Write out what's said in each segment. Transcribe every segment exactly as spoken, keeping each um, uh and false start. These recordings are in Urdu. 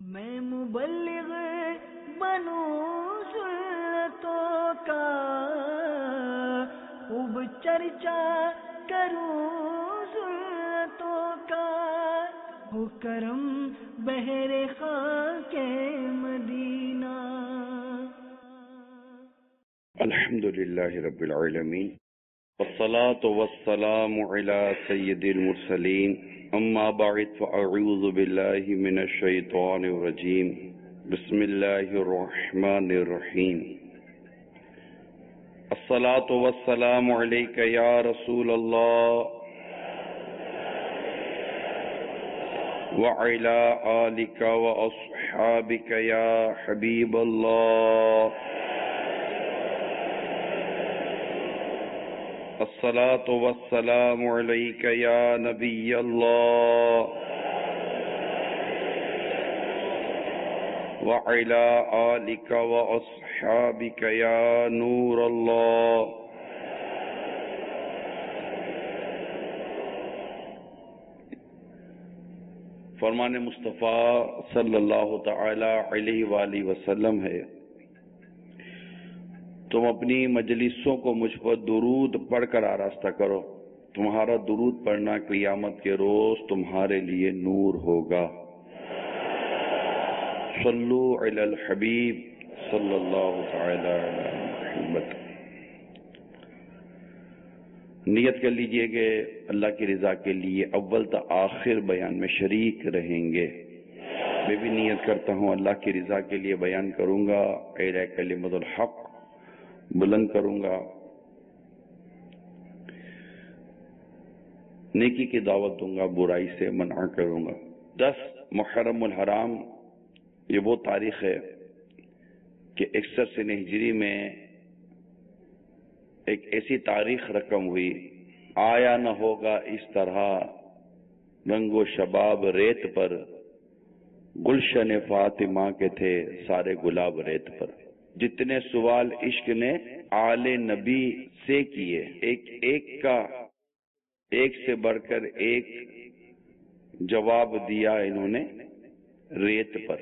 میں مبلغ بنوں سنتوں کا، خوب چرچا کروں سنتوں کا، ہو کرم بہر خاک مدینہ۔ الحمد للہ رب العالمین، والصلاة والسلام على سید المرسلین، اما بعد فاعوذ باللہ من الشیطان الرجیم، بسم اللہ الرحمن الرحیم۔ الصلاة والسلام علیک یا رسول اللہ وعلی آلک واصحابک یا حبیب اللہ۔ الصلاة والسلام علیک یا نبی اللہ وعلی آلک واصحابک یا نور اللہ۔ فرمان مصطفیٰ صلی اللہ تعالی علیہ وآلہ وسلم ہے، تم اپنی مجلسوں کو مجھ پر درود پڑھ کر آراستہ کرو، تمہارا درود پڑھنا قیامت کے روز تمہارے لیے نور ہوگا۔ صلو علی الحبیب صلی اللہ تعالی علی محمد۔ نیت کر لیجئے کہ اللہ کی رضا کے لیے اول تا آخر بیان میں شریک رہیں گے۔ میں بھی نیت کرتا ہوں اللہ کی رضا کے لیے بیان کروں گا، اعلیٰ کلمۃ الحق بلند کروں گا، نیکی کی دعوت دوں گا، برائی سے منع کروں گا۔ دس محرم الحرام یہ وہ تاریخ ہے کہ اکسٹھ سن ہجری میں ایک ایسی تاریخ رقم ہوئی، آیا نہ ہوگا اس طرح رنگ و شباب ریت پر، گلشن فاطمہ کے تھے سارے گلاب ریت پر۔ جتنے سوال عشق نے آل نبی سے کیے، ایک ایک کا ایک سے بڑھ کر ایک جواب دیا انہوں نے ریت پر۔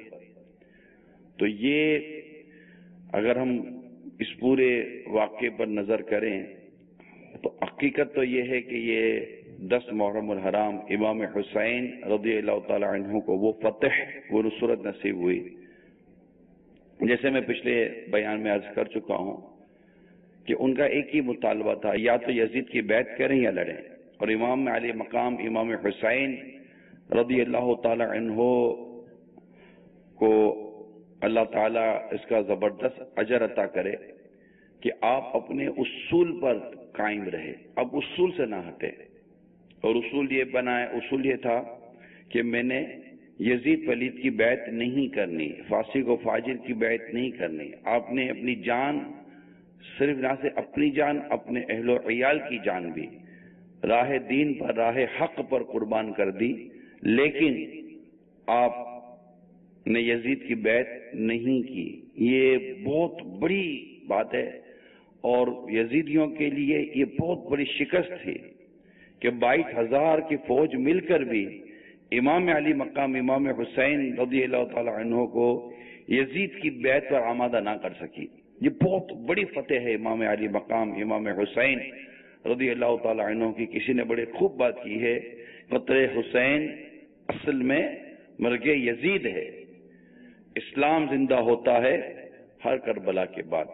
تو یہ اگر ہم اس پورے واقعے پر نظر کریں تو حقیقت تو یہ ہے کہ یہ دس محرم الحرام امام حسین رضی اللہ تعالی عنہ کو وہ فتح، وہ نصرت نصیب ہوئی۔ جیسے میں پچھلے بیان میں عرض کر چکا ہوں کہ ان کا ایک ہی مطالبہ تھا، یا تو یزید کی بیعت کریں یا لڑیں، اور امام علی مقام امام حسین رضی اللہ تعالی عنہ کو اللہ تعالیٰ اس کا زبردست اجر عطا کرے کہ آپ اپنے اصول پر قائم رہے، اب اصول سے نہ ہٹے۔ اور اصول یہ بنائے، اصول یہ تھا کہ میں نے یزید پلید کی بیعت نہیں کرنی، فاسق و فاجر کی بیعت نہیں کرنی۔ آپ نے اپنی جان، صرف نہ سے اپنی جان، اپنے اہل و عیال کی جان بھی راہ دین پر، راہ حق پر قربان کر دی، لیکن آپ نے یزید کی بیعت نہیں کی۔ یہ بہت بڑی بات ہے، اور یزیدیوں کے لیے یہ بہت بڑی شکست تھی کہ بائیس ہزار کی فوج مل کر بھی امام علی مقام امام حسین رضی اللہ تعالی عنہ کو یزید کی بیعت پر آمادہ نہ کر سکی۔ یہ بہت بڑی فتح ہے امام علی مقام امام حسین رضی اللہ تعالی عنہ کی۔ کسی نے بڑے خوب بات کی ہے، قطر حسین اصل میں مرگ یزید ہے، اسلام زندہ ہوتا ہے ہر کربلا کے بعد۔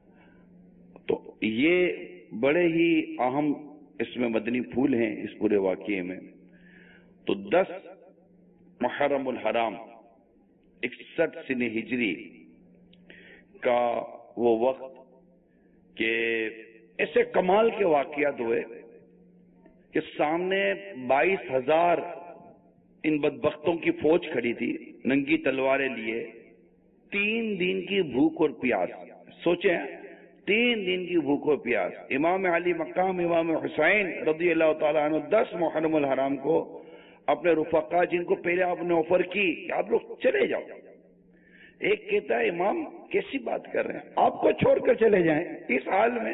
تو یہ بڑے ہی اہم اس میں مدنی پھول ہیں اس پورے واقعے میں۔ تو دس محرم الحرام اکسٹھ سن ہجری کا وہ وقت کہ ایسے کمال کے واقعات ہوئے کہ سامنے بائیس ہزار ان بدبختوں کی فوج کھڑی تھی ننگی تلواریں لیے، تین دن کی بھوک اور پیاس۔ سوچیں، تین دن کی بھوک اور پیاس۔ امام علی مقام امام حسین رضی اللہ تعالیٰ عنہ دس محرم الحرام کو اپنے رفقا، جن کو پہلے آپ نے آفر کی کہ آپ لوگ چلے جاؤ، ایک کہتا ہے امام کیسی بات کر رہے ہیں، آپ کو چھوڑ کر چلے جائیں اس حال میں؟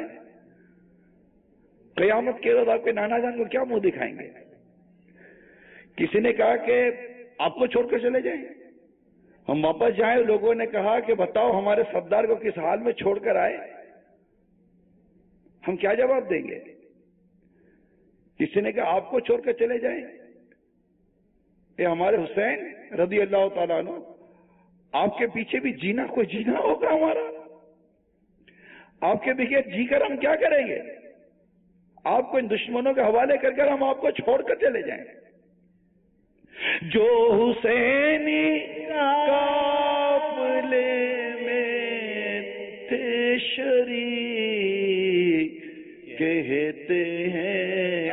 قیامت کے روز آپ کے نانا جان کو کیا منہ دکھائیں گے؟ کسی نے کہا کہ آپ کو چھوڑ کر چلے جائیں، ہم واپس جائیں. لوگوں نے کہا کہ بتاؤ ہمارے سردار کو کس حال میں چھوڑ کر آئے, ہم کیا جواب دیں گے؟ کسی نے کہا آپ کو چھوڑ کر چلے جائیں. یہ ہمارے حسین رضی اللہ تعالیٰ عنہ, آپ کے پیچھے بھی جینا کوئی جینا ہوگا ہمارا. آپ کے بغیر جی کر ہم کیا کریں گے؟ آپ کو ان دشمنوں کے حوالے کر کر ہم آپ کو چھوڑ کر چلے جائیں. جو حسینی قافلے میں تھے شریک کہتے ہیں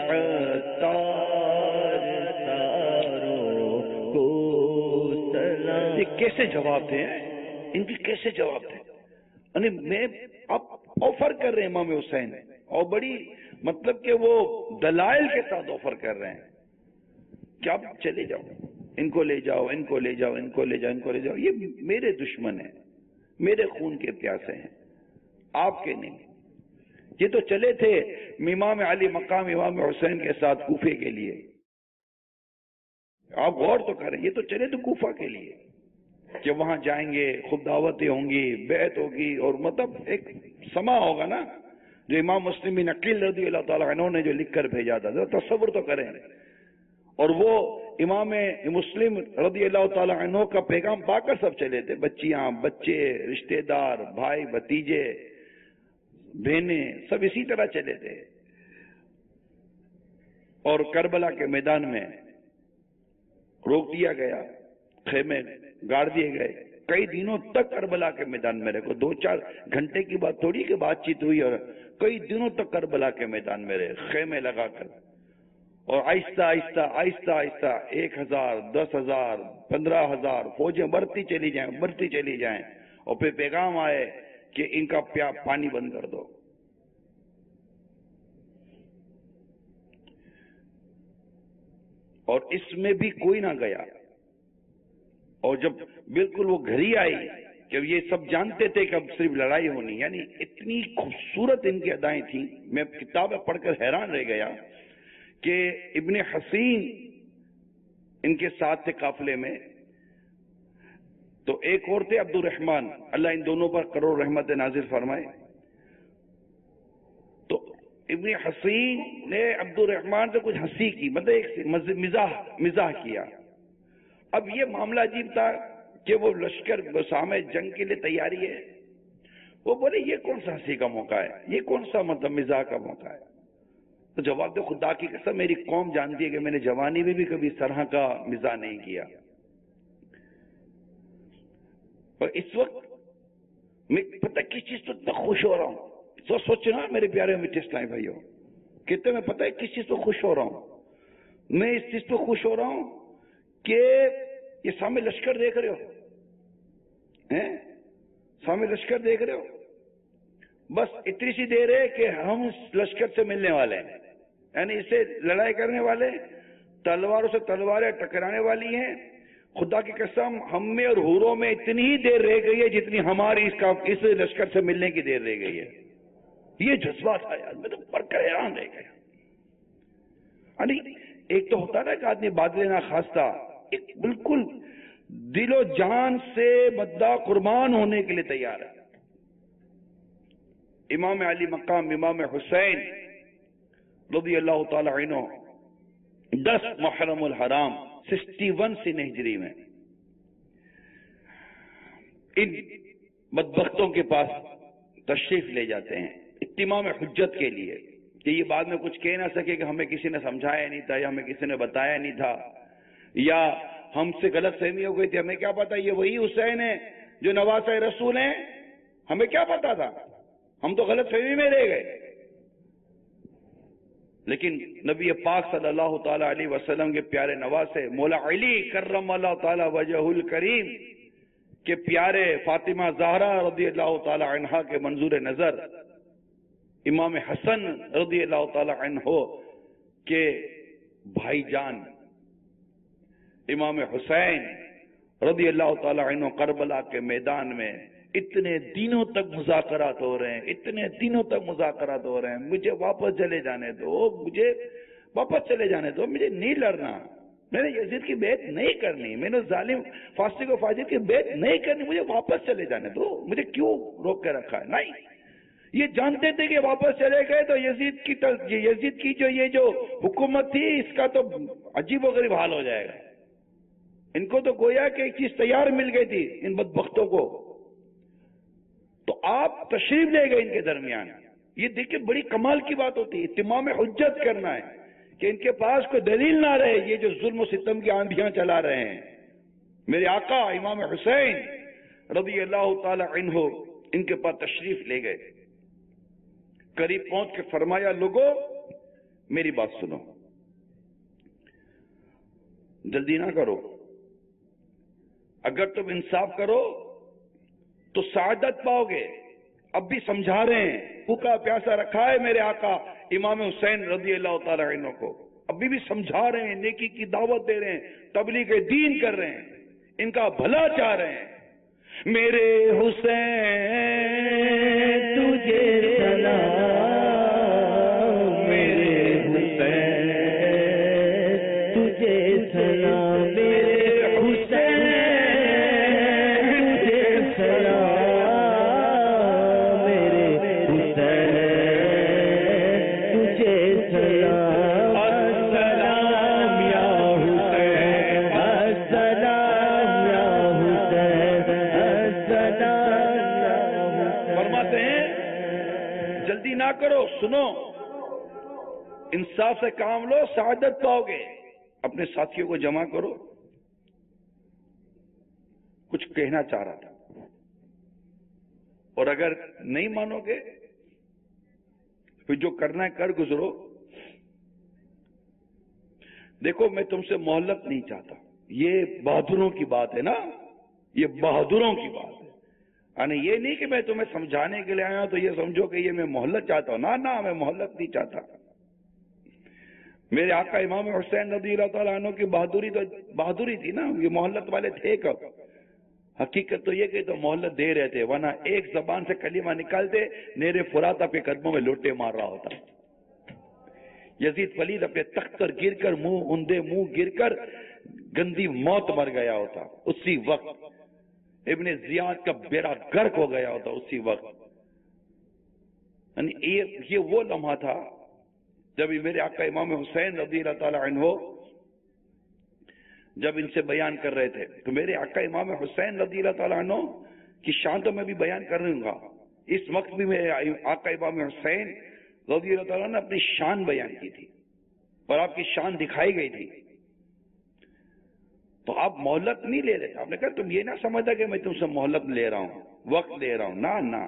عطار تاروں کو سلام. یہ کیسے جواب دیں؟ ان کی کیسے جواب دیں؟ یعنی میں آپ آفر کر رہے ہیں امام حسین, اور بڑی مطلب کہ وہ دلائل کے ساتھ آفر کر رہے ہیں کہ آپ چلے جاؤ, ان کو لے جاؤ, ان کو لے جاؤ, ان کو لے جاؤ, ان کو لے جاؤ. یہ میرے دشمن ہیں, میرے خون کے پیاسے ہیں, آپ کے نہیں. یہ تو چلے تھے امام علی مقام امام حسین کے ساتھ کوفے کے لیے. آپ غور تو کریں, یہ تو چلے تو کوفہ کے لیے کہ وہاں جائیں گے, خود دعوتیں ہوں گی, بیعت ہوگی, اور مطلب ایک سما ہوگا نا جو امام مسلم بن عقیل رضی اللہ تعالیٰ عنہ نے جو لکھ کر بھیجا تھا. تصور تو کریں. اور وہ امام مسلم رضی اللہ تعالیٰ عنہ کا پیغام پا کر سب چلے تھے, بچیاں, بچے, رشتہ دار, بھائی, بھتیجے, بہنیں, سب اسی طرح چلے تھے. اور کربلا کے میدان میں روک دیا گیا, خیمے گاڑ دیے گئے. کئی دنوں تک کربلا کے میدان میں رہے. دو چار گھنٹے کی بات تھوڑی کہ بات چیت ہوئی, اور کئی دنوں تک کربلا کے میدان میں رہے خیمے لگا کر. اور آہستہ آہستہ آہستہ آہستہ ایک ہزار, دس ہزار, پندرہ ہزار فوجیں بڑھتی چلی جائیں, بڑھتی چلی جائیں, اور پھر پیغام آئے کہ ان کا پیا پانی بند کر دو. اور اس میں بھی کوئی نہ گیا. اور جب بالکل وہ گھڑی آئی کہ یہ سب جانتے تھے کہ اب صرف لڑائی ہونی, یعنی اتنی خوبصورت ان کی ادائیں تھیں. میں کتابیں پڑھ کر حیران رہ گیا کہ ابن حسین ان کے ساتھ تھے قافلے میں, تو ایک اور تھے عبد الرحمن, اللہ ان دونوں پر کروڑ رحمت نازل فرمائے. تو ابن حسین نے عبد الرحمن سے کچھ ہنسی کی, مطلب ایک مزاح مزاح کیا. اب یہ معاملہ عجیب تھا کہ وہ لشکر سامنے جنگ کے لیے تیاری ہے. وہ بولے یہ کون سا ہنسی کا موقع ہے, یہ کون سا مطلب مزاح کا موقع ہے؟ تو جواب دے, خدا کی قسم میری قوم جانتی ہے کہ میں نے جوانی میں بھی کبھی اس طرح کا مزاح نہیں کیا. اور اس وقت میں پتہ کس چیز تو اتنا خوش ہو رہا ہوں, تو سوچنا میرے پیارے میٹھے اسلامی بھائیوں, کہتے میں پتہ ہے کس چیز تو خوش ہو رہا ہوں. میں اس چیز تو خوش ہو رہا ہوں کہ یہ سامنے لشکر دیکھ رہے ہو, سامنے لشکر دیکھ رہے ہو, بس اتنی سی دیر ہے کہ ہم اس لشکر سے ملنے والے ہیں, یعنی اس سے لڑائی کرنے والے, تلواروں سے تلواریں ٹکرانے والی ہیں. خدا کی قسم ہم میں اور حوروں میں اتنی ہی دیر رہ گئی ہے جتنی ہماری اس کا اس لشکر سے ملنے کی دیر رہ گئی ہے. یہ جذبات آیا, میں تو پڑھ کر حیران رہ گیا. یعنی ایک تو ہوتا نا کہ آدمی بادل نہ خواستہ, ایک بالکل دل و جان سے مدعا قربان ہونے کے لیے تیار ہے. امام علی مقام امام حسین رضی اللہ تعالی عنہ دس محرم الحرام سکسٹی ون سی ہجری میں ان بدبختوں کے پاس تشریف لے جاتے ہیں اتمام حجت کے لیے, کہ یہ بعد میں کچھ کہہ نہ سکے کہ ہمیں کسی نے سمجھایا نہیں تھا, یا ہمیں کسی نے بتایا نہیں تھا, یا ہم سے غلط فہمی ہو گئی تھی, ہمیں کیا پتا یہ وہی حسین ہے جو نواسہ رسول ہیں, ہمیں کیا پتا تھا, ہم تو غلط فہمی میں رہ گئے. لیکن نبی پاک صلی اللہ تعالی علیہ وسلم کے پیارے نواسے مولا علی کرم اللہ تعالی وجہ الکریم کے پیارے فاطمہ زہرا رضی اللہ تعالی عنہا کے منظور نظر, امام حسن رضی اللہ تعالی عنہ کے بھائی جان امام حسین رضی اللہ تعالی عنہ کربلا کے میدان میں اتنے دنوں تک مذاکرات ہو رہے ہیں, اتنے دنوں تک مذاکرات ہو رہے ہیں, مجھے واپس چلے جانے دو, مجھے واپس چلے جانے دو, مجھے نہیں لڑنا, میں نے یزید کی بیعت نہیں کرنی، میں نے ظالم فاسق و فاجر کی بیعت نہیں کرنی، مجھے واپس چلے جانے دو، مجھے کیوں روک کے رکھا ہے؟ نہیں، یہ جانتے تھے کہ واپس چلے گئے تو یزید کی یزید کی جو یہ جو حکومت تھی اس کا تو عجیب و غریب حال ہو جائے گا۔ ان کو تو گویا کہ ایک چیز تیار مل گئی تھی ان بدبختوں کو، تو آپ تشریف لے گئے ان کے درمیان۔ یہ دیکھیں بڑی کمال کی بات ہوتی ہے، اتمام حجت کرنا ہے کہ ان کے پاس کوئی دلیل نہ رہے، یہ جو ظلم و ستم کی آندھیاں چلا رہے ہیں۔ میرے آقا امام حسین رضی اللہ تعالی عنہ ان کے پاس تشریف لے گئے، قریب پہنچ کے فرمایا لوگو میری بات سنو، جلدی نہ کرو، اگر تم انصاف کرو تو سعادت پاؤ گے۔ اب بھی سمجھا رہے ہیں، بھوکا پیاسا رکھا ہے میرے آقا امام حسین رضی اللہ تعالی عنہ کو، ابھی بھی سمجھا رہے ہیں، نیکی کی دعوت دے رہے ہیں، تبلیغ دین کر رہے ہیں، ان کا بھلا چاہ رہے ہیں۔ میرے حسین تجھے سلام، میرے حسین تجھے سلام، میرے حسین تجھے سلام، میرے حسین تجھے سلام، السلام یا حسین، السلام یا حسین، السلام یا حسین۔ فرماتے ہیں جلدی نہ کرو، سنو، انصاف سے کام لو، سعادت پاؤ گے۔ اپنے ساتھیوں کو جمع کرو، کچھ کہنا چاہ رہا تھا، اور اگر نہیں مانو گے پھر جو کرنا ہے کر گزرو۔ دیکھو میں تم سے مہلت نہیں چاہتا، یہ بہادروں کی بات ہے نا، یہ بہادروں کی بات ہے، یعنی یہ نہیں کہ میں تمہیں سمجھانے کے لیے آیا تو یہ سمجھو کہ یہ میں مہلت چاہتا ہوں، نہ نہ میں مہلت نہیں چاہتا۔ میرے آقا امام حسین رضی اللہ تعالیٰ عنہ کی بہادری تو بہادری تھی نا، یہ مہلت والے تھے کب؟ حقیقت تو یہ کہ تو مہلت دے رہے تھے، ورنہ ایک زبان سے کلمہ نکالتے نیرے فرات اپنے قدموں میں لوٹے مار رہا ہوتا۔ یزید پلید اپنے تخت پر گر کر منہ اندے منہ گر کر گندی موت مر گیا ہوتا اسی وقت، ابن زیاد کا بیڑا غرق ہو گیا ہوتا اسی وقت۔ یعنی یہ وہ لمحہ تھا جب میرے آقا امام حسین رضی اللہ تعالی عنہ جب ان سے بیان کر رہے تھے، تو میرے آقا امام حسین رضی اللہ تعالی عنہ کی شان تو میں بھی بیان کر رہوں گا، اس وقت بھی میرے آقا امام حسین رضی اللہ تعالیٰ نے اپنی شان بیان کی تھی اور آپ کی شان دکھائی گئی تھی۔ تو آپ مہلت نہیں لے رہے، آپ نے کہا تم یہ نہ سمجھا کہ میں تم سے مہلت لے رہا ہوں، وقت لے رہا ہوں، نہ نہ،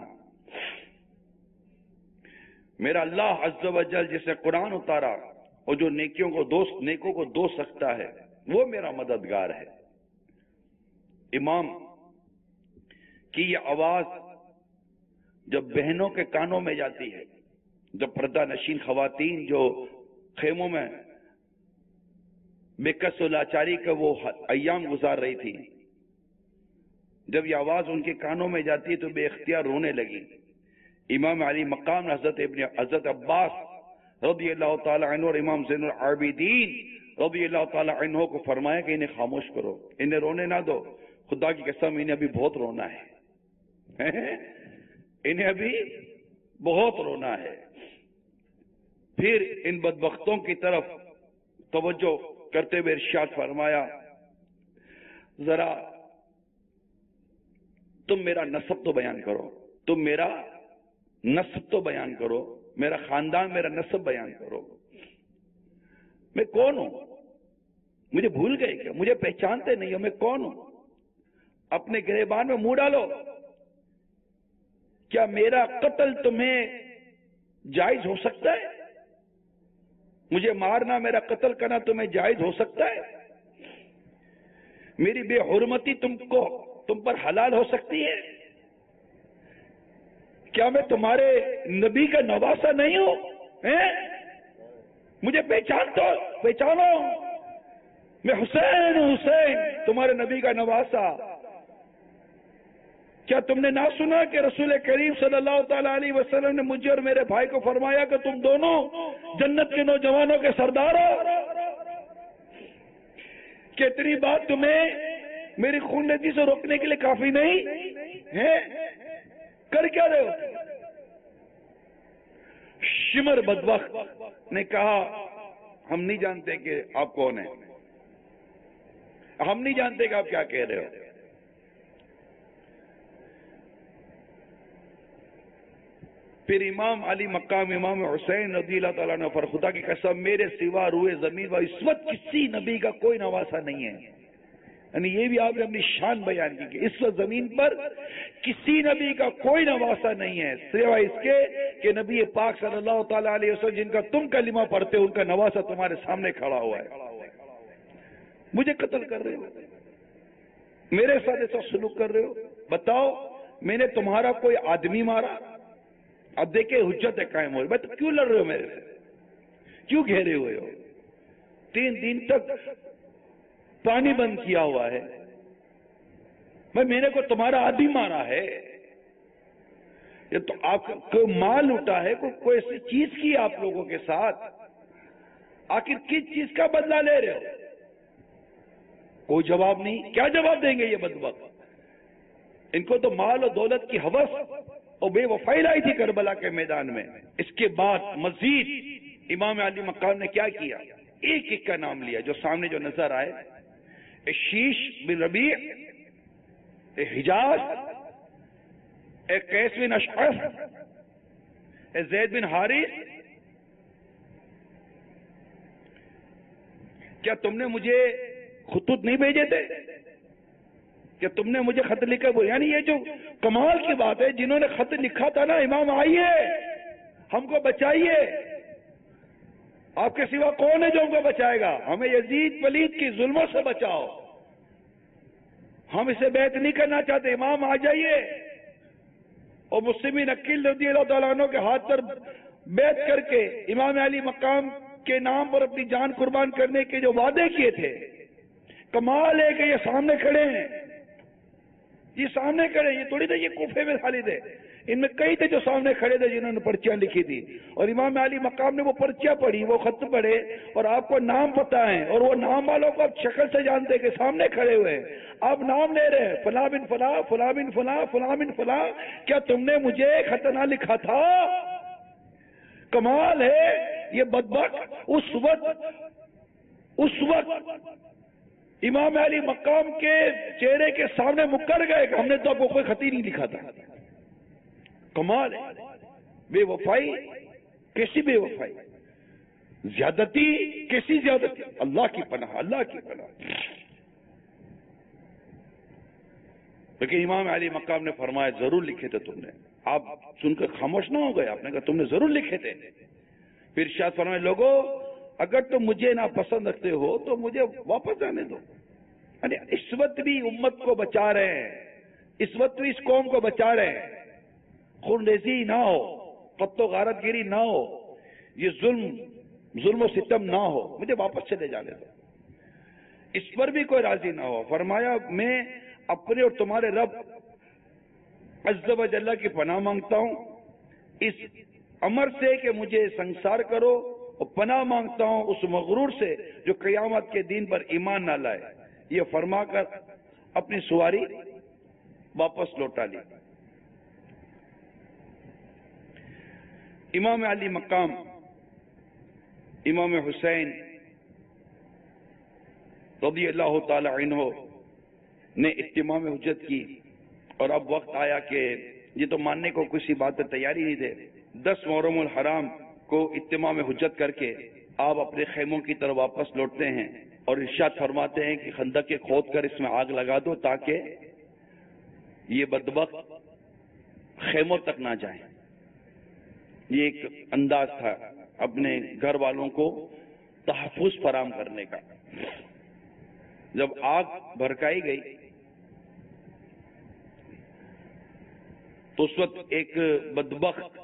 میرا اللہ عز و جل جس نے قرآن اتارا اور جو نیکیوں کو دوست نیکوں کو دوست رکھتا ہے وہ میرا مددگار ہے۔ امام کی یہ آواز جب بہنوں کے کانوں میں جاتی ہے، جب پردہ نشین خواتین جو خیموں میں بے کس و لاچاری کا وہ ایام گزار رہی تھی، جب یہ آواز ان کے کانوں میں جاتی ہے تو بے اختیار رونے لگی۔ امام علی مقام حضرت ابن حضرت عباس رضی اللہ تعالی عنہ اور امام زین العابدین رضی اللہ تعالی عنہ کو فرمایا کہ انہیں خاموش کرو، انہیں رونے نہ دو، خدا کی قسم انہیں ابھی بہت رونا ہے، انہیں ابھی بہت رونا ہے۔ پھر ان بدبختوں کی طرف توجہ کرتے ہوئے ارشاد فرمایا، ذرا تم میرا نسب تو بیان کرو، تم میرا نسب تو بیان کرو، میرا خاندان میرا نسب بیان کرو، میں کون ہوں؟ مجھے بھول گئے کیا؟ مجھے پہچانتے نہیں ہو؟ میں کون ہوں؟ اپنے گریبان میں منہ ڈالو، کیا میرا قتل تمہیں جائز ہو سکتا ہے؟ مجھے مارنا، میرا قتل کرنا تمہیں جائز ہو سکتا ہے؟ میری بے حرمتی تم کو تم پر حلال ہو سکتی ہے؟ کیا میں تمہارے نبی کا نواسہ نہیں ہوں؟ مجھے پہچان تو پہچانو، میں حسین حسین تمہارے نبی کا نواسہ۔ کیا تم نے نہ سنا کہ رسول کریم صلی اللہ تعالیٰ علیہ وسلم نے مجھے اور میرے بھائی کو فرمایا کہ تم دونوں جنت کے نوجوانوں کے سردار ہو؟ کہ اتنی بات تمہیں میری خون ریزی سے روکنے کے لیے کافی نہیں ہے؟ کر کیا رہے ہو؟ شمر بدبخت نے کہا ہم نہیں جانتے کہ آپ کون ہیں، ہم نہیں جانتے کہ آپ کیا کہہ رہے ہو۔ پھر امام علی مقام امام حسین رضی اللہ تعالیٰ نے پر خدا کی قسم میرے سوا روئے زمین و اس وقت کسی نبی کا کوئی نواسا نہیں ہے، یعنی یہ بھی آپ نے اپنی شان بیان کی کہ اس وقت زمین پر کسی نبی کا کوئی نواسا نہیں ہے سوائے اس کے کہ نبی پاک صلی اللہ تعالیٰ علیہ وسلم جن کا تم کلمہ پڑھتے ہو ان کا نواسا تمہارے سامنے کھڑا ہوا ہے۔ مجھے قتل کر رہے ہو، میرے ساتھ ایسا سلوک کر رہے ہو، بتاؤ میں نے تمہارا کوئی آدمی مارا؟ اب دیکھیں حجت ہے قائم ہو، بت کیوں لڑ رہے ہو میرے سے، کیوں گھیرے ہوئے ہو؟ تین دن تک پانی بند کیا ہوا ہے، میں میں نے کو تمہارا آدمی مارا ہے، یہ تو آپ کو مال اٹھا ہے، کوئی ایسی چیز کی آپ لوگوں کے ساتھ، آخر کس چیز کا بدلہ لے رہے ہو؟ کوئی جواب نہیں۔ کیا جواب دیں گے یہ بدبخت؟ ان کو تو مال اور دولت کی ہوس اور بے وفائی لائی تھی کربلا کے میدان میں۔ اس کے بعد مزید امام علی مقام نے کیا کیا؟ ایک ایک کا نام لیا جو سامنے جو نظر آئے، شیش بن ربیع، حجاز، قیس بن اشعث، زید بن حارث، کیا تم نے مجھے خطوط نہیں بھیجے تھے کہ تم نے مجھے خط لکھا؟ یعنی یہ جو کمال کی بات ہے، جنہوں نے خط لکھا تھا نا، امام آئیے ہم کو بچائیے، آپ کے سوا کون ہے جو ہم کو بچائے گا؟ ہمیں یزید پلید کی ظلموں سے بچاؤ، ہم اسے بیعت نہیں کرنا چاہتے، امام آ جائیے۔ اور مسلمین عقیل رضی اللہ تعالیٰ عنہ کے ہاتھ پر بیعت کر کے امام علی مقام کے نام پر اپنی جان قربان کرنے کے جو وعدے کیے تھے، کمال ہے کہ یہ سامنے کھڑے ہیں، یہ سامنے کھڑے ہیں، یہ تھوڑی تھے یہ کوفے میں خالد ہے، ان میں کئی تھے جو سامنے کھڑے تھے جنہوں نے پرچیاں لکھی تھی، اور امام علی مقام نے وہ پرچیاں پڑھی، وہ خط پڑھے، اور آپ کو نام پتہ ہے، اور وہ نام والوں کو آپ شکل سے جانتے کہ سامنے کھڑے ہوئے ہیں، آپ نام لے رہے ہیں، فلاں بن فلاں، فلاں بن فلاں، فلاں بن فلاں، کیا تم نے مجھے خط نہ لکھا تھا؟ کمال ہے یہ بدبخت اس وقت اس وقت امام علی مقام کے چہرے کے سامنے مکر گئے کہ ہم نے تو آپ کو کوئی خط ہی نہیں لکھا تھا۔ کمال ہے، بے وفائی، کیسی بے وفائی، زیادتی، کیسی زیادتی، اللہ کی پناہ، اللہ کی پناہ۔ لیکن امام علی مقام نے فرمایا ضرور لکھے تھے تم نے، آپ سن کر خاموش نہ ہو گئے، آپ نے کہا تم نے ضرور لکھے تھے۔ پھر ارشاد فرمایا لوگوں اگر تم مجھے ناپسند رکھتے ہو تو مجھے واپس جانے دو، یعنی اس وقت بھی امت کو بچا رہے ہیں، اس وقت بھی اس قوم کو بچا رہے ہیں، خون ریزی نہ ہو، قتل و غارت گیری نہ ہو، یہ ظلم ظلم و ستم نہ ہو، مجھے واپس چلے جانے دو، اس پر بھی کوئی راضی نہ ہو۔ فرمایا میں اپنے اور تمہارے رب عز و جل کی پناہ مانگتا ہوں اس امر سے کہ مجھے سنسار کرو، اور پناہ مانگتا ہوں اس مغرور سے جو قیامت کے دن پر ایمان نہ لائے۔ یہ فرما کر اپنی سواری واپس لوٹا لی۔ امام علی مقام امام حسین رضی اللہ تعالی عنہ نے اتمام حجت کی، اور اب وقت آیا کہ یہ تو ماننے کو کسی بات پر تیاری نہیں تھے۔ دس محرم الحرام کو اتمام حجت کر کے آپ اپنے خیموں کی طرف واپس لوٹتے ہیں، اور ارشاد فرماتے ہیں کہ خندق کے کھود کر اس میں آگ لگا دو تاکہ یہ بدبخت خیموں تک نہ جائیں۔ یہ ایک انداز تھا اپنے گھر والوں کو تحفظ فراہم کرنے کا۔ جب آگ بھڑکائی گئی تو اس وقت ایک بدبخت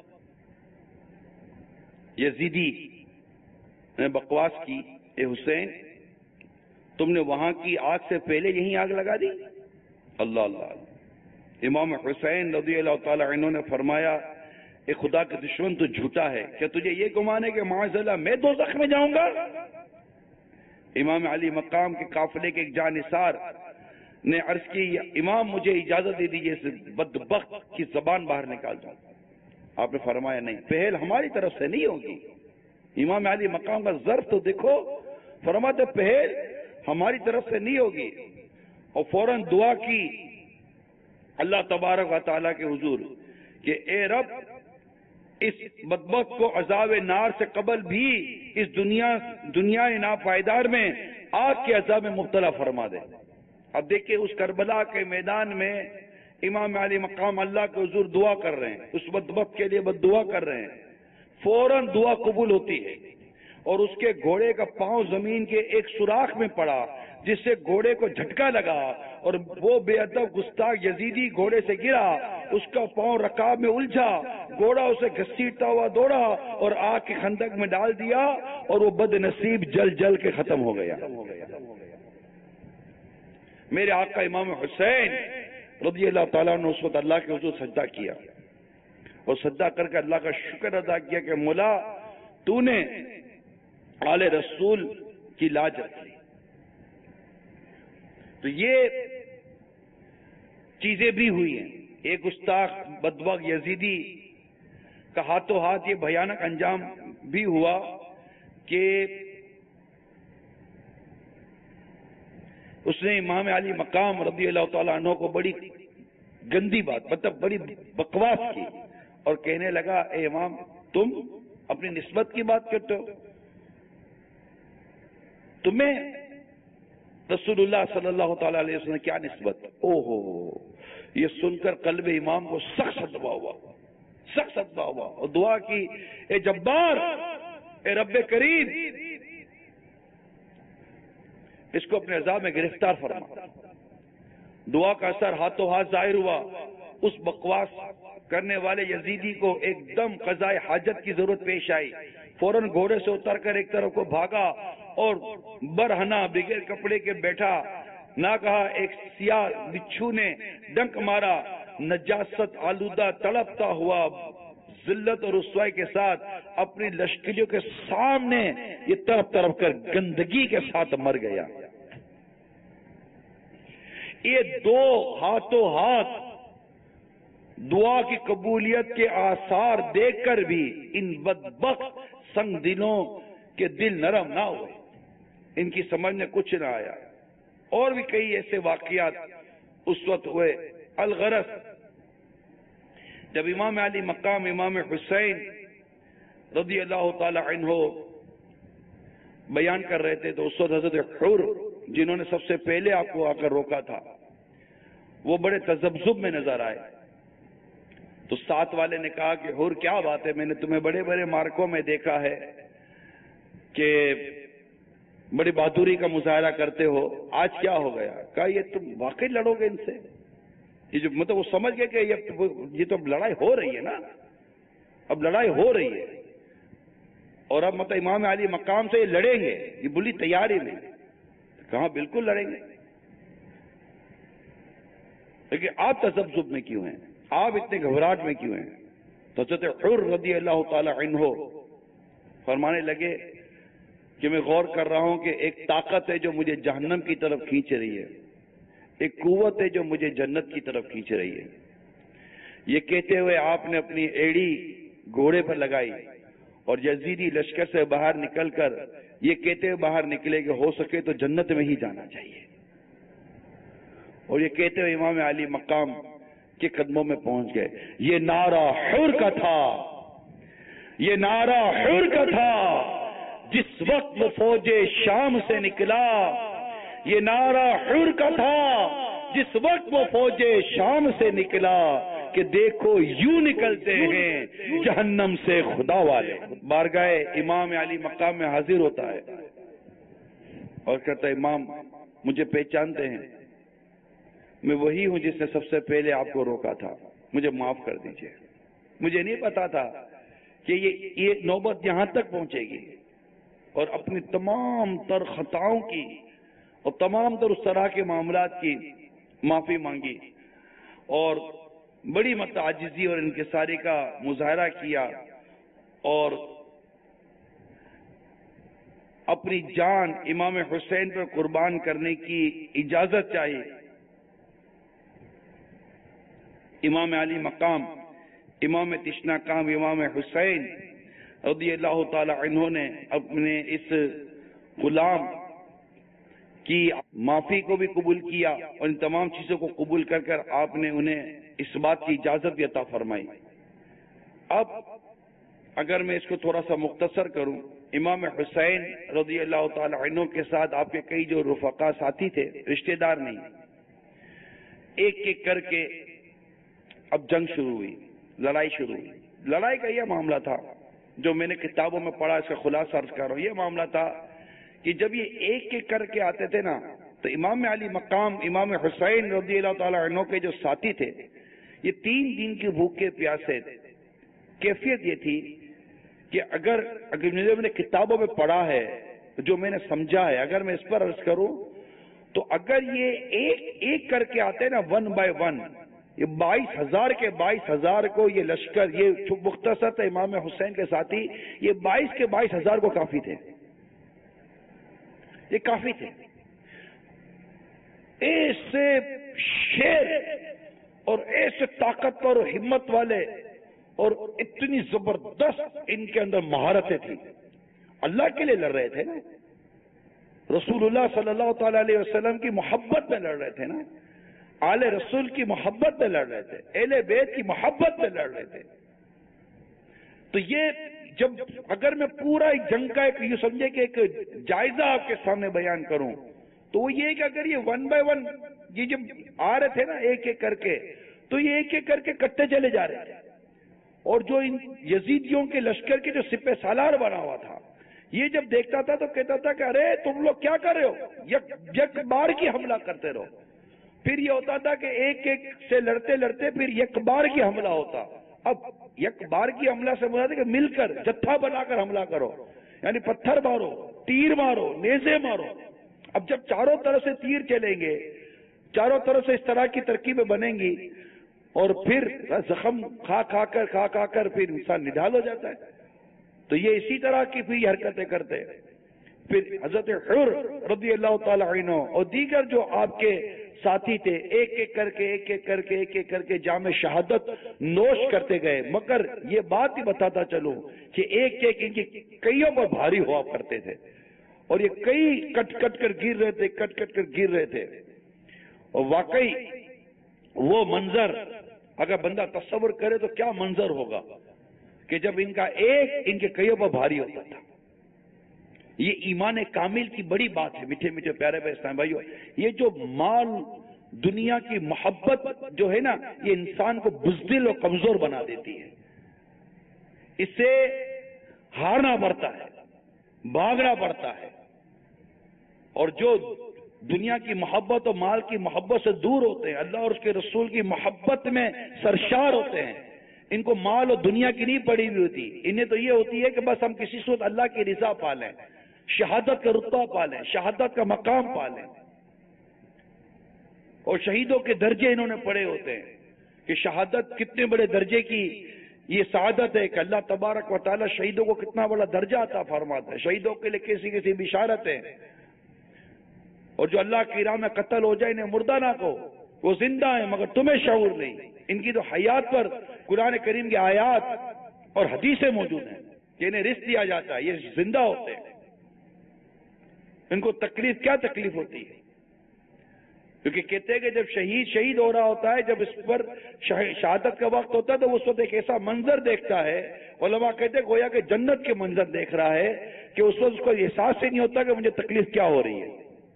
یزیدی نے بکواس کی، اے حسین تم نے وہاں کی آگ سے پہلے یہیں آگ لگا دی؟ اللہ اللہ۔ امام حسین رضی اللہ تعالی عنہ نے فرمایا اے خدا کے دشمن تو جھوٹا ہے، کیا تجھے یہ گمان ہے کہ معاذ اللہ میں دوزخ میں جاؤں گا؟ امام علی مقام کے قافلے کے ایک جانثار نے عرض کی امام مجھے اجازت دے دیجیے اس بدبخت کی زبان باہر نکال دوں. آپ نے فرمایا نہیں، پہل ہماری طرف سے نہیں ہوگی. امام علی مقام کا ظرف تو دیکھو، فرماتے پہل ہماری طرف سے نہیں ہوگی. اور فوراً دعا کی اللہ تبارک و تعالیٰ کے حضور کہ اے رب اس بدبخت کو عذاب نار سے قبل بھی اس دنیا دنیا ناپائیدار میں آگ کے عذاب میں مبتلا فرما دے. اب دیکھیں اس کربلا کے میدان میں امام علی مقام اللہ کے حضور دعا کر رہے ہیں، اس بدبخت کے لیے بد دعا کر رہے ہیں. فوراً دعا قبول ہوتی ہے اور اس کے گھوڑے کا پاؤں زمین کے ایک سوراخ میں پڑا جس سے گھوڑے کو جھٹکا لگا اور وہ بے ادب گستاخ یزیدی گھوڑے سے گرا، اس کا پاؤں رکاب میں الجھا، گھوڑا اسے گھسیٹتا ہوا دوڑا اور آگ کے خندق میں ڈال دیا اور وہ بد نصیب جل جل کے ختم ہو گیا. میرے آقا امام حسین رضی اللہ تعالیٰ نے اس وقت اللہ کے حضور سجدہ کیا اور سجدہ کر کے اللہ کا شکر ادا کیا کہ مولا تو نے آل رسول کی لاج رکھی. تو یہ چیزیں بھی ہوئی ہیں. ایک گستاخ بدبخت یزیدی کا ہاتھوں ہاتھ یہ بھیانک انجام بھی ہوا کہ اس نے امام علی مقام رضی اللہ تعالیٰ عنہ کو بڑی گندی بات مطلب بڑی بکواس کی اور کہنے لگا اے امام تم اپنی نسبت کی بات کرتے ہو، تمہیں رسول اللہ صلی اللہ تعالیٰ علیہ وسلم کیا نسبت. او ہو یہ سن کر قلب امام کو سخت صدمہ ہوا سخت صدمہ ہوا اور دعا کی اے جبار اے رب کریم اس کو اپنے عذاب میں گرفتار فرما. دعا کا اثر ہاتھوں ہاتھ ظاہر ہوا. اس بکواس کرنے والے یزیدی کو ایک دم قضاء حاجت کی ضرورت پیش آئی. فوراً گھوڑے سے اتر کر ایک طرف کو بھاگا اور برہنہ بغیر کپڑے کے بیٹھا. نہ کہا ایک سیاہ بچھو نے ڈنک مارا، نجاست آلودہ تڑپتا ہوا ذلت اور رسوائی کے ساتھ اپنی لشکریوں کے سامنے یہ تڑپ تڑپ کر گندگی کے ساتھ مر گیا. یہ دو ہاتھوں ہاتھ دعا کی قبولیت کے آثار دیکھ کر بھی ان بدبخت سنگ دلوں کے دل نرم نہ ہوئے، ان کی سمجھ میں کچھ نہ آیا. اور بھی کئی ایسے واقعات اس وقت ہوئے. الغرض جب امام علی مقام امام حسین رضی اللہ تعالی عنہ بیان کر رہے تھے تو اس وقت حضرت حر جنہوں نے سب سے پہلے آپ کو آ کر روکا تھا وہ بڑے تذبذب میں نظر آئے. تو ساتھ والے نے کہا کہ حر کیا بات ہے، میں نے تمہیں بڑے بڑے مارکوں میں دیکھا ہے کہ بڑی بہادری کا مظاہرہ کرتے ہو، آج کیا ہو گیا؟ کہا یہ تم واقعی لڑو گے ان سے؟ یہ جو مطلب وہ سمجھ گئے کہ یہ تو لڑائی ہو رہی ہے نا، اب لڑائی ہو رہی ہے اور اب مطلب امام علی مقام سے یہ لڑیں گے، یہ بلی تیاری میں. کہاں بالکل لڑیں گے. لیکن آپ تذبذب میں کیوں ہیں؟ آپ اتنے گھبراہٹ میں کیوں ہیں؟ تو حضرت حر رضی اللہ تعالی عنہ فرمانے لگے کہ میں غور کر رہا ہوں کہ ایک طاقت ہے جو مجھے جہنم کی طرف کھینچ رہی ہے، ایک قوت ہے جو مجھے جنت کی طرف کھینچ رہی ہے. یہ کہتے ہوئے آپ نے اپنی ایڑی گھوڑے پر لگائی اور یزیدی لشکر سے باہر نکل کر یہ کہتے ہوئے باہر نکلے کہ ہو سکے تو جنت میں ہی جانا چاہیے. اور یہ کہتے ہوئے امام علی مقام کے قدموں میں پہنچ گئے. یہ نعرہ حر کا تھا، یہ نعرہ حر کا تھا جس وقت وہ فوج شام سے نکلا. یہ نعرہ حر کا تھا جس وقت وہ فوج شام سے نکلا کہ دیکھو یوں نکلتے ہیں جہنم سے خدا والے. بارگاہ امام علی مقام میں حاضر ہوتا ہے اور کہتا ہے امام مجھے پہچانتے ہیں، میں وہی ہوں جس نے سب سے پہلے آپ کو روکا تھا، مجھے معاف کر دیجئے. مجھے نہیں پتا تھا کہ یہ یہ نوبت یہاں تک پہنچے گی. اور اپنی تمام تر خطاؤں کی اور تمام تر اس طرح کے معاملات کی معافی مانگی اور بڑی متعجزی اور انکساری کا مظاہرہ کیا. اور اپنی جان امام حسین پر قربان کرنے کی اجازت چاہیے. امام علی مقام امام تشنا کام امام حسین رضی اللہ تعالی عنہ نے اپنے اس غلام کی معافی کو بھی قبول کیا اور ان تمام چیزوں کو قبول کر کر آپ نے انہیں اس بات کی اجازت بھی عطا فرمائی. اب اگر میں اس کو تھوڑا سا مختصر کروں، امام حسین رضی اللہ تعالی عنہ کے ساتھ آپ کے کئی جو رفقا ساتھی تھے، رشتہ دار نہیں، ایک ایک کر کے اب جنگ شروع ہوئی، لڑائی شروع ہوئی. لڑائی کا یہ معاملہ تھا جو میں نے کتابوں میں پڑھا، اس کا خلاصہ عرض کر رہا ہوں. یہ معاملہ تھا کہ جب یہ ایک ایک کر کے آتے تھے نا، تو امام علی مقام امام حسین رضی اللہ تعالی عنہ کے جو ساتھی تھے، یہ تین دن کے بھوکے پیاسے تھے. کیفیت یہ تھی کہ اگر اگر میں نے کتابوں میں پڑھا ہے، جو میں نے سمجھا ہے، اگر میں اس پر عرض کروں تو اگر یہ ایک ایک کر کے آتے نا، ون بائی ون، یہ بائیس ہزار کے بائیس ہزار کو یہ لشکر، یہ مختصر تھا امام حسین کے ساتھی، یہ بائیس کے بائیس ہزار کو کافی تھے، یہ کافی تھے. ایسے شیر اور ایسے طاقتور اور ہمت والے اور اتنی زبردست ان کے اندر مہارتیں تھیں. اللہ کے لیے لڑ رہے تھے نا، رسول اللہ صلی اللہ تعالی علیہ وسلم کی محبت میں لڑ رہے تھے نا، آل رسول کی محبت میں لڑ رہے تھے، اہل بیت کی محبت میں لڑ رہے تھے. تو یہ جب اگر میں پورا ایک جنگ کا ایک یوں سمجھے کہ ایک جائزہ آپ کے سامنے بیان کروں تو وہ یہ کہ اگر یہ ون بائی ون یہ جب آ رہے تھے نا ایک ایک کر کے، تو یہ ایک ایک کر کے کٹتے چلے جا رہے تھے. اور جو ان یزیدیوں کے لشکر کے جو سپہ سالار بنا ہوا تھا، یہ جب دیکھتا تھا تو کہتا تھا کہ ارے تم لوگ کیا کر رہے ہو، یک یک بار کی حملہ کرتے رہو. پھر یہ ہوتا تھا کہ ایک ایک سے لڑتے لڑتے پھر یک بار کی حملہ ہوتا. اب یک بار کی حملہ سے مراد ہے کہ مل کر جتھا بنا کر حملہ کرو، یعنی پتھر مارو، تیر مارو، نیزے مارو. اب جب چاروں طرف سے تیر چلیں گے، چاروں طرف سے اس طرح کی ترکیبیں بنیں گی اور پھر زخم کھا کھا کر کھا کھا کر پھر انسان نڈھال ہو جاتا ہے. تو یہ اسی طرح کی پھر حرکتیں کرتے. پھر حضرت حر رضی اللہ تعالی عنہ اور دیگر جو آپ کے ساتھی تھے، ایک ایک کر کے ایک ایک کر کے ایک ایک کر کے جام شہادت نوش کرتے گئے. مگر یہ بات ہی بتاتا چلوں کہ ایک ایک ان کی کئیوں پر بھاری ہوا کرتے تھے اور یہ کئی کٹ کٹ کر گر رہے تھے، کٹ کٹ کر گر رہے تھے. اور واقعی وہ منظر اگر بندہ تصور کرے تو کیا منظر ہوگا کہ جب ان کا ایک ان کے کئیوں پر بھاری ہوتا تھا. یہ ایمان کامل کی بڑی بات ہے میٹھے میٹھے پیارے پیارے اسلام بھائیو. یہ جو مال دنیا کی محبت جو ہے نا، یہ انسان کو بزدل اور کمزور بنا دیتی ہے. اس سے ہارنا پڑتا ہے، بھاگنا پڑتا ہے. اور جو دنیا کی محبت اور مال کی محبت سے دور ہوتے ہیں، اللہ اور اس کے رسول کی محبت میں سرشار ہوتے ہیں، ان کو مال اور دنیا کی نہیں پڑی ہوئی ہوتی. انہیں تو یہ ہوتی ہے کہ بس ہم کسی صورت اللہ کی رضا پالیں، شہادت کا رتبہ پالیں، شہادت کا مقام پالیں. اور شہیدوں کے درجے انہوں نے پڑے ہوتے ہیں کہ شہادت کتنے بڑے درجے کی یہ سعادت ہے کہ اللہ تبارک و تعالی شہیدوں کو کتنا بڑا درجہ عطا فرماتا ہے. شہیدوں کے لیے کسی کسی بشارت ہے. اور جو اللہ کی راہ میں قتل ہو جائے انہیں مردہ نہ کہو، وہ زندہ ہیں مگر تمہیں شعور نہیں. ان کی تو حیات پر قرآن کریم کی آیات اور حدیثیں موجود ہیں کہ انہیں رزق دیا جاتا ہے، یہ زندہ ہوتے ہیں. ان کو تکلیف کیا تکلیف ہوتی ہے؟ کیونکہ کہتے ہیں کہ جب شہید شہید ہو رہا ہوتا ہے، جب اس پر شہادت کا وقت ہوتا ہے تو اس وقت ایک ایسا منظر دیکھتا ہے، علماء کہتے ہیں گویا کہ جنت کے منظر دیکھ رہا ہے، کہ اس وقت اس کو احساس ہی نہیں ہوتا کہ مجھے تکلیف کیا ہو رہی ہے.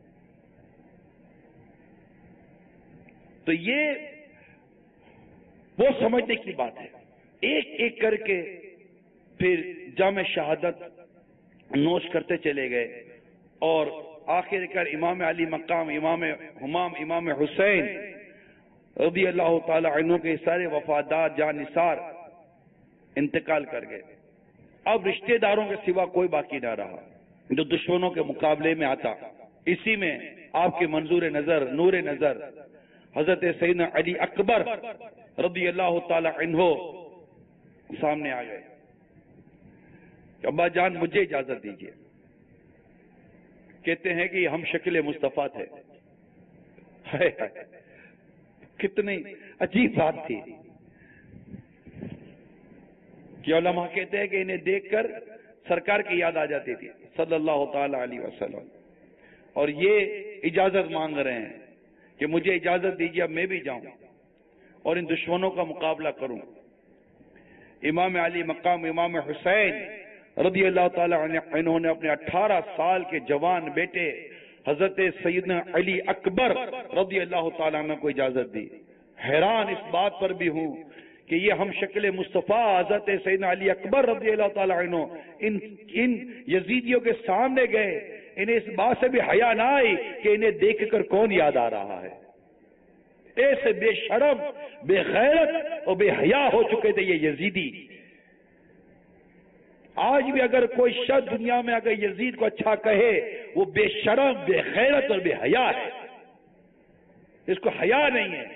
تو یہ وہ سمجھنے کی بات ہے. ایک ایک کر کے پھر جام شہادت نوش کرتے چلے گئے اور آخر کار امام علی مقام امام ہمام امام حسین رضی اللہ تعالی عنہ کے سارے وفادار جان نثار انتقال کر گئے. اب رشتہ داروں کے سوا کوئی باقی نہ رہا جو دشمنوں کے مقابلے میں آتا. اسی میں آپ کے منظور نظر نور نظر حضرت سیدنا علی اکبر رضی اللہ تعالی عنہ سامنے آ گئے. ابا جان مجھے اجازت دیجیے. کہتے ہیں کہ ہم شکل مصطفیٰ تھے. کتنی عجیب بات تھی کہ علماء کہتے ہیں کہ انہیں دیکھ کر سرکار کی یاد آ جاتی تھی صلی اللہ تعالی علیہ وسلم. اور یہ اجازت مانگ رہے ہیں کہ مجھے اجازت دیجیے اب میں بھی جاؤں اور ان دشمنوں کا مقابلہ کروں. امام علی مقام امام حسین رضی اللہ تعالی عنہ انہوں نے اپنے اٹھارہ سال کے جوان بیٹے حضرت سیدنا علی اکبر رضی اللہ تعالی عنہ کو اجازت دی. حیران اس بات پر بھی ہوں کہ یہ ہم شکل مصطفیٰ حضرت سیدنا علی اکبر رضی اللہ تعالی عنہ ان ان یزیدیوں کے سامنے گئے. انہیں اس بات سے بھی حیا نہ آئی کہ انہیں دیکھ کر کون یاد آ رہا ہے. ایسے بے شرم، بے غیرت اور بے حیا ہو چکے تھے یہ یزیدی. آج بھی اگر کوئی شخص دنیا میں اگر یزید کو اچھا کہے وہ بے شرم، بے غیرت اور بے حیا ہے. اس کو حیا نہیں ہے.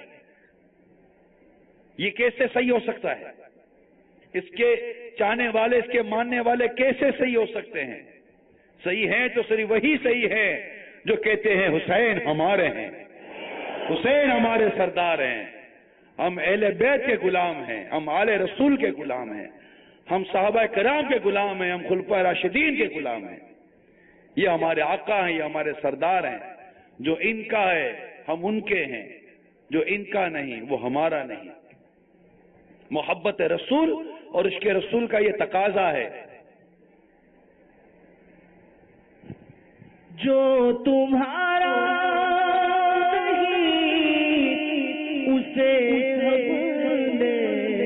یہ کیسے صحیح ہو سکتا ہے؟ اس کے چاہنے والے، اس کے ماننے والے کیسے صحیح ہو سکتے ہیں؟ صحیح ہیں تو صرف وہی صحیح ہے جو کہتے ہیں حسین ہمارے ہیں، حسین ہمارے سردار ہیں، ہم اہل بیت کے غلام ہیں، ہم آل رسول کے غلام ہیں، ہم صحابہ کرام کے غلام ہیں، ہم خلفائے راشدین کے غلام ہیں. یہ ہمارے آقا ہیں، یہ ہمارے سردار ہیں. جو ان کا ہے ہم ان کے ہیں، جو ان کا نہیں وہ ہمارا نہیں. محبت رسول اور عشق رسول کا یہ تقاضا ہے. جو تمہارا نہیں اسے ہم نے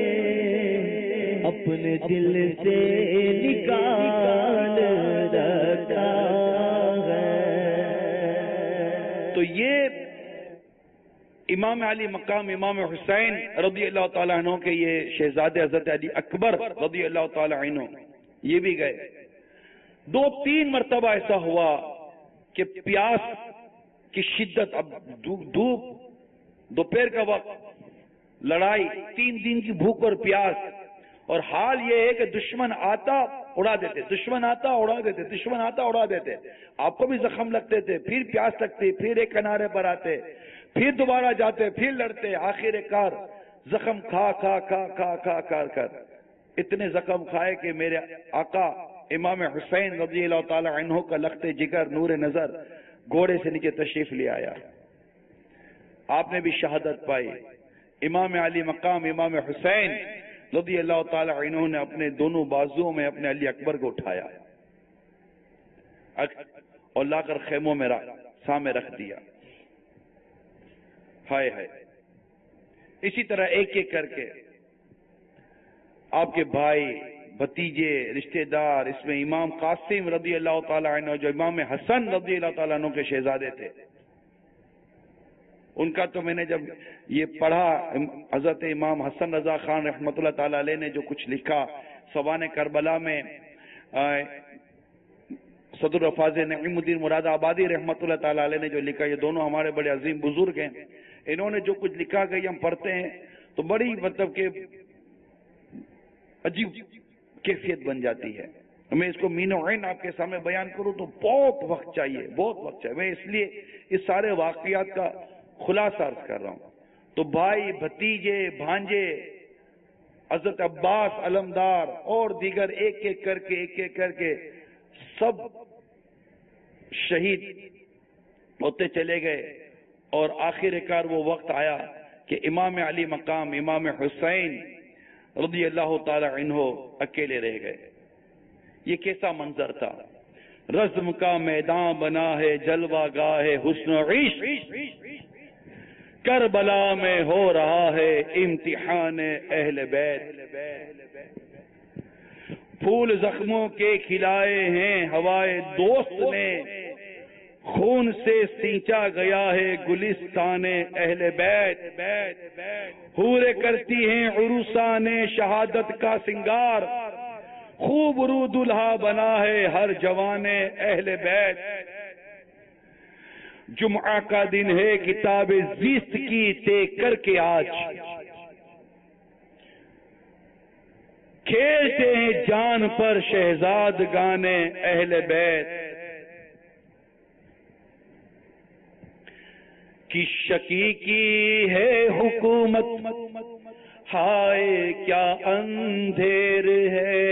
اپنے دل سے نکال رکھا ہے. تو یہ امام علی مقام امام حسین رضی اللہ تعالیٰ عنہ کے یہ شہزادے حضرت علی اکبر رضی اللہ تعالیٰ عنہ یہ بھی گئے. دو تین مرتبہ ایسا ہوا کہ پیاس کی شدت، اب دھوپ دوپہر کا وقت، لڑائی، تین دن کی بھوک اور پیاس، اور حال یہ ہے کہ دشمن آتا اڑا دیتے، دشمن آتا اڑا دیتے، دشمن آتا اڑا دیتے. آپ کو بھی زخم لگتے تھے، پھر پیاس لگتی، پھر ایک کنارے پر آتے، پھر دوبارہ جاتے، پھر لڑتے. آخر کار زخم کھا کھا کھا کھا کھا کھا کر اتنے زخم کھائے کہ میرے آقا امام حسین رضی اللہ تعالی عنہ کا لخت جگر نور نظر گھوڑے سے نیچے تشریف لے آیا. آپ نے بھی شہادت پائی. امام علی مقام امام حسین رضی اللہ تعالی عنہ نے اپنے دونوں بازوؤں میں اپنے علی اکبر کو اٹھایا اور لا کر خیموں میں سامنے رکھ دیا. ہائے ہائے. اسی طرح ایک ایک کر کے آپ کے بھائی، بھتیجے، رشتہ دار، اس میں امام قاسم رضی اللہ تعالی عنہ جو امام حسن رضی اللہ تعالیٰ عنہ کے شہزادے تھے، ان کا تو میں نے جب یہ پڑھا، حضرت امام حسن رضا خان رحمۃ اللہ تعالی علیہ نے جو کچھ لکھا سوانح کربلا میں، صدر الفاظ نعیم الدین مراد آبادی رحمۃ اللہ تعالی علیہ نے جو لکھا، یہ دونوں ہمارے بڑے عظیم بزرگ ہیں. انہوں نے جو کچھ لکھا کہ ہم پڑھتے ہیں تو بڑی مطلب کہ عجیب کیفیت بن جاتی ہے. میں اس کو مین و عین آپ کے سامنے بیان کروں تو بہت وقت چاہیے، بہت وقت چاہیے. میں اس لیے اس سارے واقعات کا خلاصہ عرض کر رہا ہوں. تو بھائی، بھتیجے، بھانجے، حضرت عباس علمدار اور دیگر ایک ایک کر کے ایک ایک کر کے سب شہید ہوتے چلے گئے. اور آخر کار وہ وقت آیا کہ امام علی مقام امام حسین رضی اللہ تعالی عنہ اکیلے رہ گئے. یہ کیسا منظر تھا؟ رزم کا میدان بنا ہے جلوہ گاہ حسن و عشق، کربلا میں ہو رہا ہے امتحان اہل بیت. پھول زخموں کے کھلائے ہیں ہوائے دوست نے، خون سے سینچا گیا ہے گلستان اہل بیت. حوریں کرتی ہیں عروسان شہادت کا سنگار، خوب رو دلہا بنا ہے ہر جوان اہل بیت. جمعہ کا دن ہے کتاب زیست کی طے کر کے آج، کھیلتے ہیں جان پر شہزاد گانے اہل بیت. کس شکی کی ہے حکومت، ہائے کیا اندھیر ہے،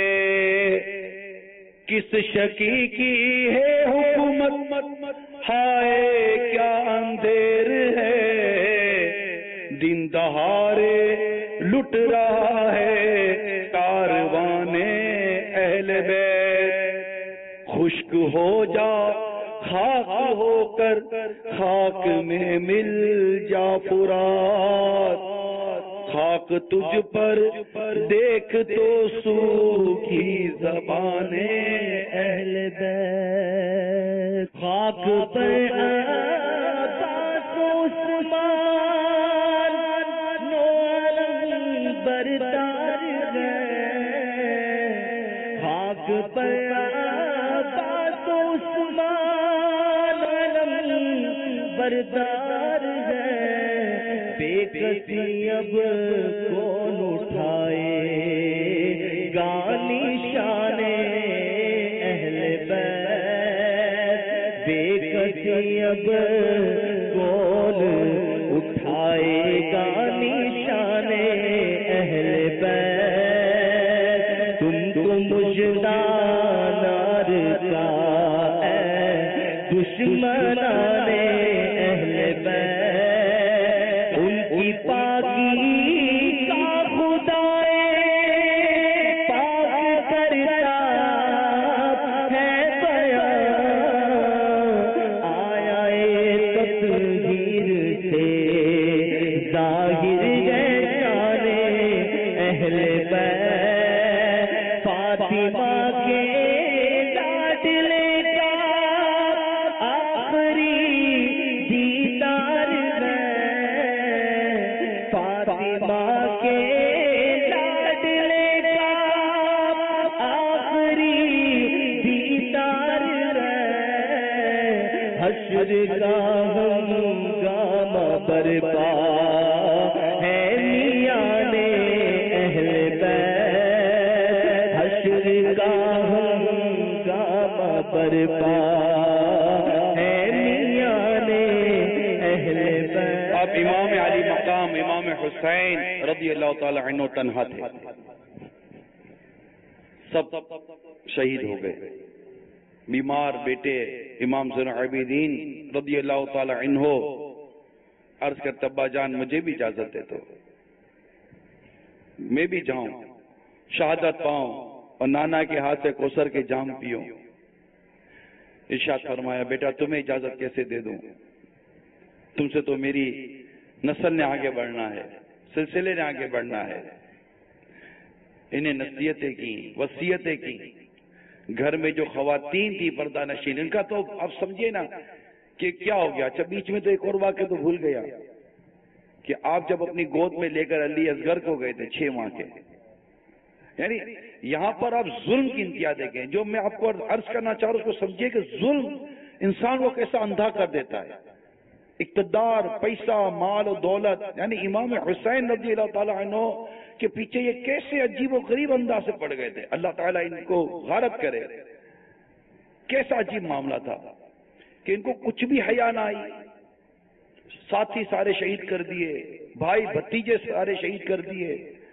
کس شکی کی ہے حکومت، ہائے کیا اندھیر ہے، دن دہاڑے لٹ رہا ہے کاروان اہل بیت، خشک ہو جا خاک ہو کر خاک میں مل جا فرات، خاک تجھ پر دیکھ تو سوکھی زبان اہل بیت، خاک پر عباس و عثمان نو علم بردار ہے، خاک پر عباس و عثمان علم بردار ہے، بے کسی اب کون اٹھائے گانی شان اہل بیت، بے کسی اب کون اٹھائے گانی شان اہل بیت، تم تو مجدہ نار کا اے دشمنان اہل بیت، ان کی پاکی کا خدائے پاک کرتا ہے بیان، آیا تطہیر سے ظاہر ہے شان اہل بیت، فاطمہ کے لاڈلے کا آخری دیدار ہے، فاطمہ کے لاڈلے کا آخری دیدار ہے، حشر کا ہنگامہ برپا ہے میان اہل بیت، حشر کا ہنگامہ برپا ہے میان اہل بیت۔ اب امام علی مقام امام حسین رضی اللہ تعالی عنہ تنہا تھے، سب شہید ہو گئے، بیمار بیٹے امام زین العابدین رضی اللہ تعالی عنہ عرض کرتے ابا جان مجھے بھی اجازت دے تو میں بھی جاؤں شہادت پاؤں اور نانا کے ہاتھ سے کوثر کے جام پیوں۔ ارشاد فرمایا بیٹا تمہیں اجازت کیسے دے دوں، تم سے تو میری نسل نے آگے بڑھنا ہے، سلسلے نے آگے بڑھنا ہے۔ انہیں نصیحتیں کی، وصیتیں کی، گھر میں جو خواتین تھی پردہ نشین ان کا تو اب سمجھے نا کہ کیا ہو گیا۔ اچھا بیچ میں تو ایک اور واقعہ تو بھول گیا کہ آپ جب اپنی گود میں لے کر علی اصغر کو گئے تھے چھ ماہ کے، یعنی یہاں پر آپ ظلم کی انتہا دیکھیں۔ جو میں آپ کو عرض کرنا چاہ رہا ہوں اس کو سمجھیے کہ ظلم انسان کو کیسا اندھا کر دیتا ہے، اقتدار، پیسہ، مال و دولت، یعنی امام حسین رضی اللہ تعالیٰ عنہ کے پیچھے یہ کیسے عجیب و غریب انداز سے پڑ گئے تھے، اللہ تعالیٰ ان کو غارت کرے۔ کیسا عجیب معاملہ تھا کہ ان کو کچھ بھی حیا نہ آئی، ساتھی سارے شہید کر دیے، بھائی بھتیجے سارے شہید کر دیے،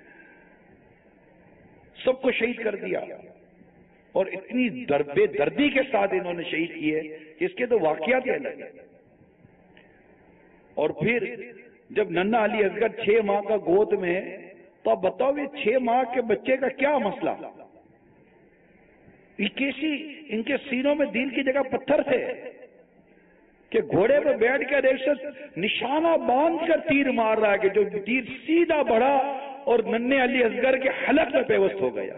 سب کو شہید کر دیا، اور اتنی بے دردی کے ساتھ انہوں نے شہید کیے کہ اس کے تو واقعات ہی الگ ہیں۔ اور پھر جب ننا علی اصغر چھ ماہ کا گود میں، تو اب بتاؤ یہ چھ ماہ کے بچے کا کیا مسئلہ، یہ کیسی ان کے سینوں میں دل کی جگہ پتھر تھے کہ گھوڑے پہ بیٹھ کر ایک شخص نشانہ باندھ کر تیر مار رہا ہے کہ جو تیر سیدھا بڑھا اور ننے علی اصغر کے حلق میں پیوست ہو گیا۔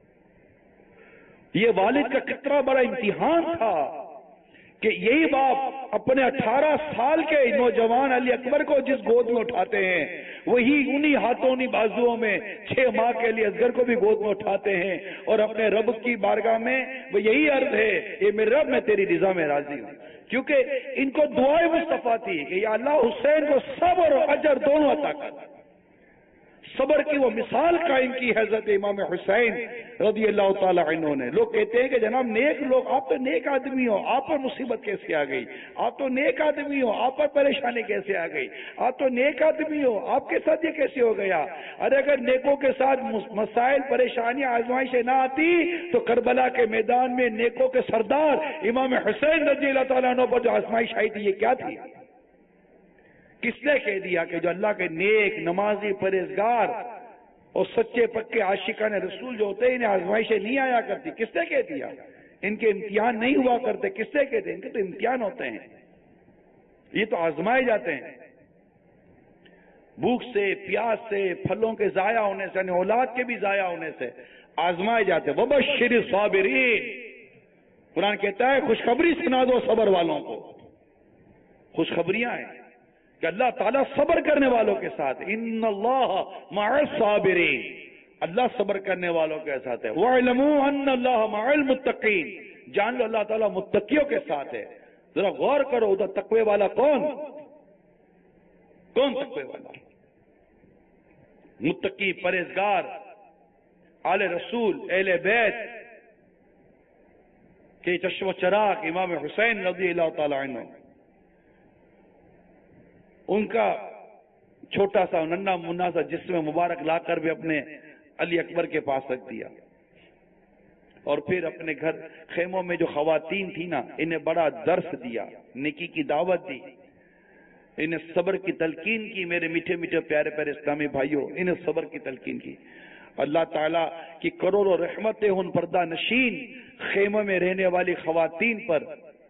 یہ والد کا کتنا بڑا امتحان تھا کہ یہی باپ اپنے اٹھارہ سال کے نوجوان علی اکبر کو جس گود میں اٹھاتے ہیں، وہی انہی ہاتھوں انہی بازوؤں میں چھ ماہ کے علی اصغر کو بھی گود میں اٹھاتے ہیں، اور اپنے رب کی بارگاہ میں وہ یہی عرض ہے کہ میرے رب میں تیری رضا میں راضی ہوں، کیونکہ ان کو دعائے مصطفیٰ تھی کہ یا اللہ حسین کو صبر اور اجر دونوں عطا کر، صبر کی وہ مثال قائم کی حضرت امام حسین رضی اللہ تعالی عنہ نے. لوگ کہتے ہیں کہ جناب نیک لوگ، آپ تو نیک آدمی ہو، آپ پر مصیبت کیسے آ گئی؟ آپ تو نیک آدمی ہو، آپ پر پریشانی کیسے آ گئی؟ آپ تو نیک آدمی ہو، آپ کے ساتھ یہ کیسے ہو گیا؟ ارے اگر نیکوں کے ساتھ مسائل، پریشانیاں، آزمائشیں نہ آتی تو کربلا کے میدان میں نیکوں کے سردار امام حسین رضی اللہ تعالیٰ عنہ پر جو آزمائش آئی تھی یہ کیا تھی؟ کس نے کہہ دیا کہ جو اللہ کے نیک، نمازی، پرہیزگار اور سچے پکے عاشقان رسول جو ہوتے ہیں انہیں آزمائشیں نہیں آیا کرتی؟ کس نے کہہ دیا؟ ان کے امتحان نہیں ہوا کرتے؟ کس نے کہتے ہیں؟ ان کے تو امتحان ہوتے ہیں، یہ تو آزمائے جاتے ہیں. بھوک سے، پیاس سے، پھلوں کے ضائع ہونے سے، یعنی اولاد کے بھی ضائع ہونے سے آزمائے جاتے ہیں. وبشر الصابرین، قرآن کہتا ہے خوشخبری سنا دو صبر والوں کو. خوشخبریاں ہیں کہ اللہ تعالیٰ صبر کرنے والوں کے ساتھ. ان اللہ مع الصابرین، اللہ صبر کرنے والوں کے ساتھ ہے. وَاعْلَمُوا أَنَّ اللَّهَ مَعَ الْمُتَّقِينَ، جان لو اللہ تعالیٰ متقیوں کے ساتھ ہے. ذرا غور کرو ادھر تقوی والا کون کون تقوی والا؟ متقی، پرہیزگار، آل رسول، اہل بیت کے چشم و چراغ امام حسین رضی اللہ تعالی عنہ. ان کا چھوٹا سا ننھا منا سا جسم مبارک لا کر بھی اپنے علی اکبر کے پاس رکھ دیا، اور پھر اپنے گھر خیموں میں جو خواتین تھی نا انہیں بڑا درس دیا، نیکی کی دعوت دی، انہیں صبر کی تلقین کی. میرے میٹھے میٹھے پیارے پیارے اسلامی بھائیوں، انہیں صبر کی تلقین کی. اللہ تعالیٰ کی کروڑوں رحمتیں ان پردہ نشین خیموں میں رہنے والی خواتین پر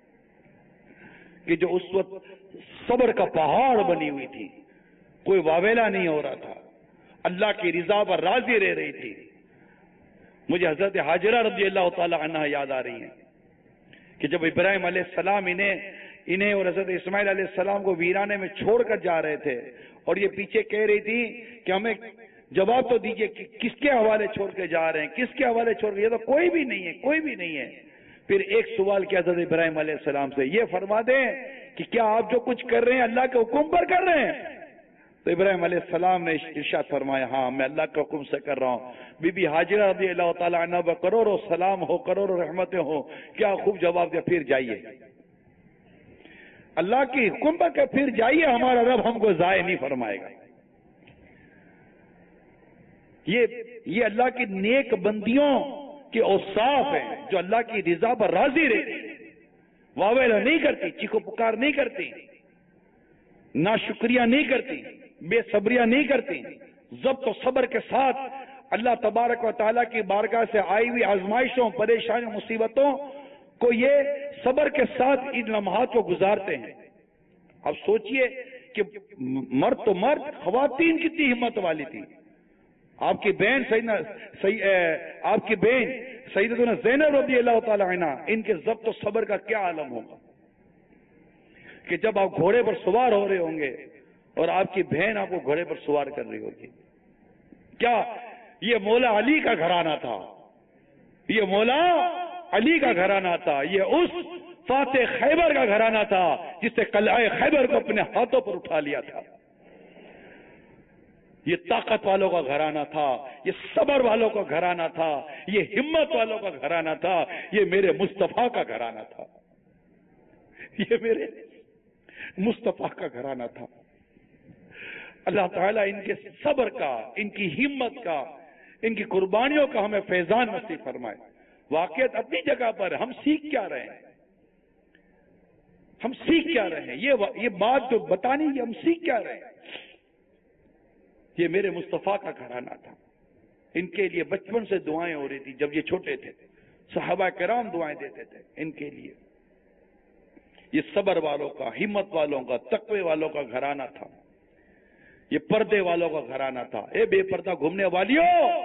کہ جو اس وقت صبر کا پہاڑ بنی ہوئی تھی، کوئی واویلا نہیں ہو رہا تھا، اللہ کی رضا پر راضی رہ رہی تھی. مجھے حضرت حاجرہ رضی اللہ تعالی عنہ یاد آ رہی ہیں کہ جب ابراہیم علیہ السلام انہیں انہیں اور حضرت اسماعیل علیہ السلام کو ویرانے میں چھوڑ کر جا رہے تھے، اور یہ پیچھے کہہ رہی تھی کہ ہمیں جواب تو دیجئے کہ کس کے حوالے چھوڑ کے جا رہے ہیں، کس کے حوالے چھوڑ کے؟ یہ تو کوئی بھی نہیں ہے، کوئی بھی نہیں ہے. پھر ایک سوال کیا حضرت ابراہیم علیہ السلام سے، یہ فرما دیں کہ کیا آپ جو کچھ کر رہے ہیں اللہ کے حکم پر کر رہے ہیں؟ تو ابراہیم علیہ السلام نے ارشاد فرمایا ہاں میں اللہ کے حکم سے کر رہا ہوں. بی بی حاجرہ رضی اللہ تعالی عنہ پر کروڑوں سلام ہو، کروڑوں رحمتیں ہو. کیا خوب جواب دیا، پھر جائیے اللہ کی حکم پر کہ پھر جائیے، ہمارا رب ہم کو ضائع نہیں فرمائے گا. یہ یہ اللہ کی نیک بندیوں کے اوصاف ہیں جو اللہ کی رضا پر راضی رہتی، واویلا نہیں کرتی، چیخو پکار نہیں کرتی، ناشکریہ نہیں کرتی، بے صبریاں نہیں کرتی. ضبط و صبر کے ساتھ اللہ تبارک و تعالیٰ کی بارگاہ سے آئی ہوئی آزمائشوں، پریشانیوں، مصیبتوں کو یہ صبر کے ساتھ ان لمحات کو گزارتے ہیں. اب سوچئے کہ مرد تو مرد، خواتین کتنی ہمت والی تھی. آپ کی بہن سیدنا آپ کی بہن سیدتنا زینب رضی اللہ تعالی عنہ، ان کے ضبط و صبر کا کیا عالم ہوگا کہ جب آپ گھوڑے پر سوار ہو رہے ہوں گے اور آپ کی بہن آپ کو گھوڑے پر سوار کر رہی ہوگی. کیا یہ مولا علی کا گھرانہ تھا؟ یہ مولا علی کا گھرانہ تھا، یہ اس فاتح خیبر کا گھرانہ تھا جس نے قلعہ خیبر کو اپنے ہاتھوں پر اٹھا لیا تھا. یہ طاقت والوں کا گھرانہ تھا، یہ صبر والوں کا گھرانہ تھا، یہ ہمت والوں کا گھرانہ تھا، یہ میرے مصطفیٰ کا گھرانہ تھا، یہ میرے مصطفیٰ کا گھرانہ تھا. اللہ تعالیٰ ان کے صبر کا، ان کی ہمت کا، ان کی قربانیوں کا ہمیں فیضان نصیب فرمائے. واقعات اپنی جگہ پر ہم سیکھ کیا رہے ہیں، ہم سیکھ کیا رہے ہیں، یہ یہ بات جو بتانی ہے ہم سیکھ کیا رہے ہیں. یہ میرے مصطفیٰ کا گھرانہ تھا. ان کے لیے بچپن سے دعائیں ہو رہی تھی. جب یہ چھوٹے تھے صحابہ کرام دعائیں دیتے تھے ان کے لیے. یہ صبر والوں کا، ہمت والوں کا، تقوی والوں کا گھرانہ تھا. یہ پردے والوں کا گھرانہ تھا. اے بے پردہ گھومنے والیوں،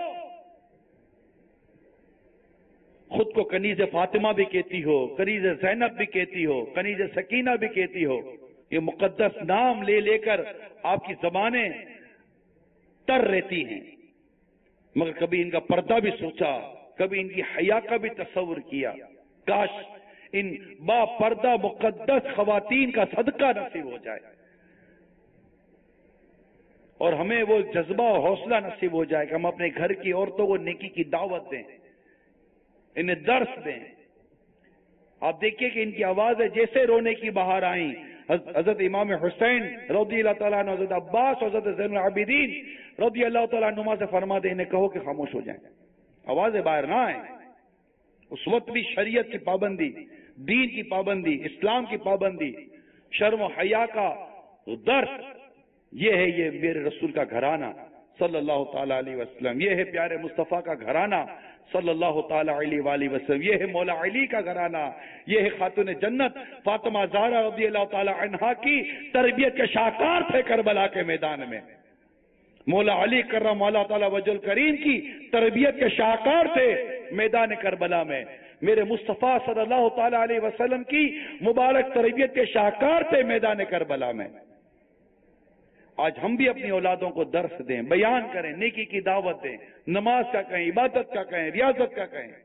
خود کو کنیز فاطمہ بھی کہتی ہو، کنیز زینب بھی کہتی ہو، کنیز سکینہ بھی کہتی ہو. یہ مقدس نام لے لے کر آپ کی زبانیں تر رہتی ہیں، مگر کبھی ان کا پردہ بھی سوچا، کبھی ان کی حیا کا بھی تصور کیا. کاش ان با پردہ مقدس خواتین کا صدقہ نصیب ہو جائے. اور ہمیں وہ جذبہ اور حوصلہ نصیب ہو جائے کہ ہم اپنے گھر کی عورتوں کو نیکی کی دعوت دیں، انہیں درس دیں۔ آپ دیکھیے کہ ان کی آوازیں جیسے رونے کی بہار آئیں، حضرت امام حسین رضی اللہ تعالیٰ عنہ، حضرت عباس، حضرت زین العابدین رضی اللہ تعالیٰ عنہما سے فرما دیں انہیں کہو کہ خاموش ہو جائیں، آوازیں باہر نہ آئیں۔ اس وقت بھی شریعت کی پابندی، دین کی پابندی، اسلام کی پابندی، شرم و حیا کا درس، یہ ہے یہ میرے رسول کا گھرانہ صلی اللہ تعالیٰ علیہ وسلم، یہ ہے پیارے مصطفیٰ کا گھرانہ صلی اللہ تعالیٰ علیہ وآلہ وسلم، یہ ہے مولا علی کا گھرانہ، یہ ہے خاتون جنت فاطمہ زہرا رضی اللہ تعالیٰ عنہا کی تربیت کے شاہکار تھے کربلا کے میدان میں، مولا علی کرم اللہ تعالیٰ وجہ الکریم کی تربیت کے شاہکار تھے میدان کربلا میں، میرے مصطفیٰ صلی اللہ تعالیٰ علیہ وسلم کی مبارک تربیت کے شاہکار تھے میدان کربلا میں۔ آج ہم بھی اپنی اولادوں کو درس دیں، بیان کریں، نیکی کی دعوت دیں، نماز کا کہیں، عبادت کا کہیں، ریاضت کا کہیں،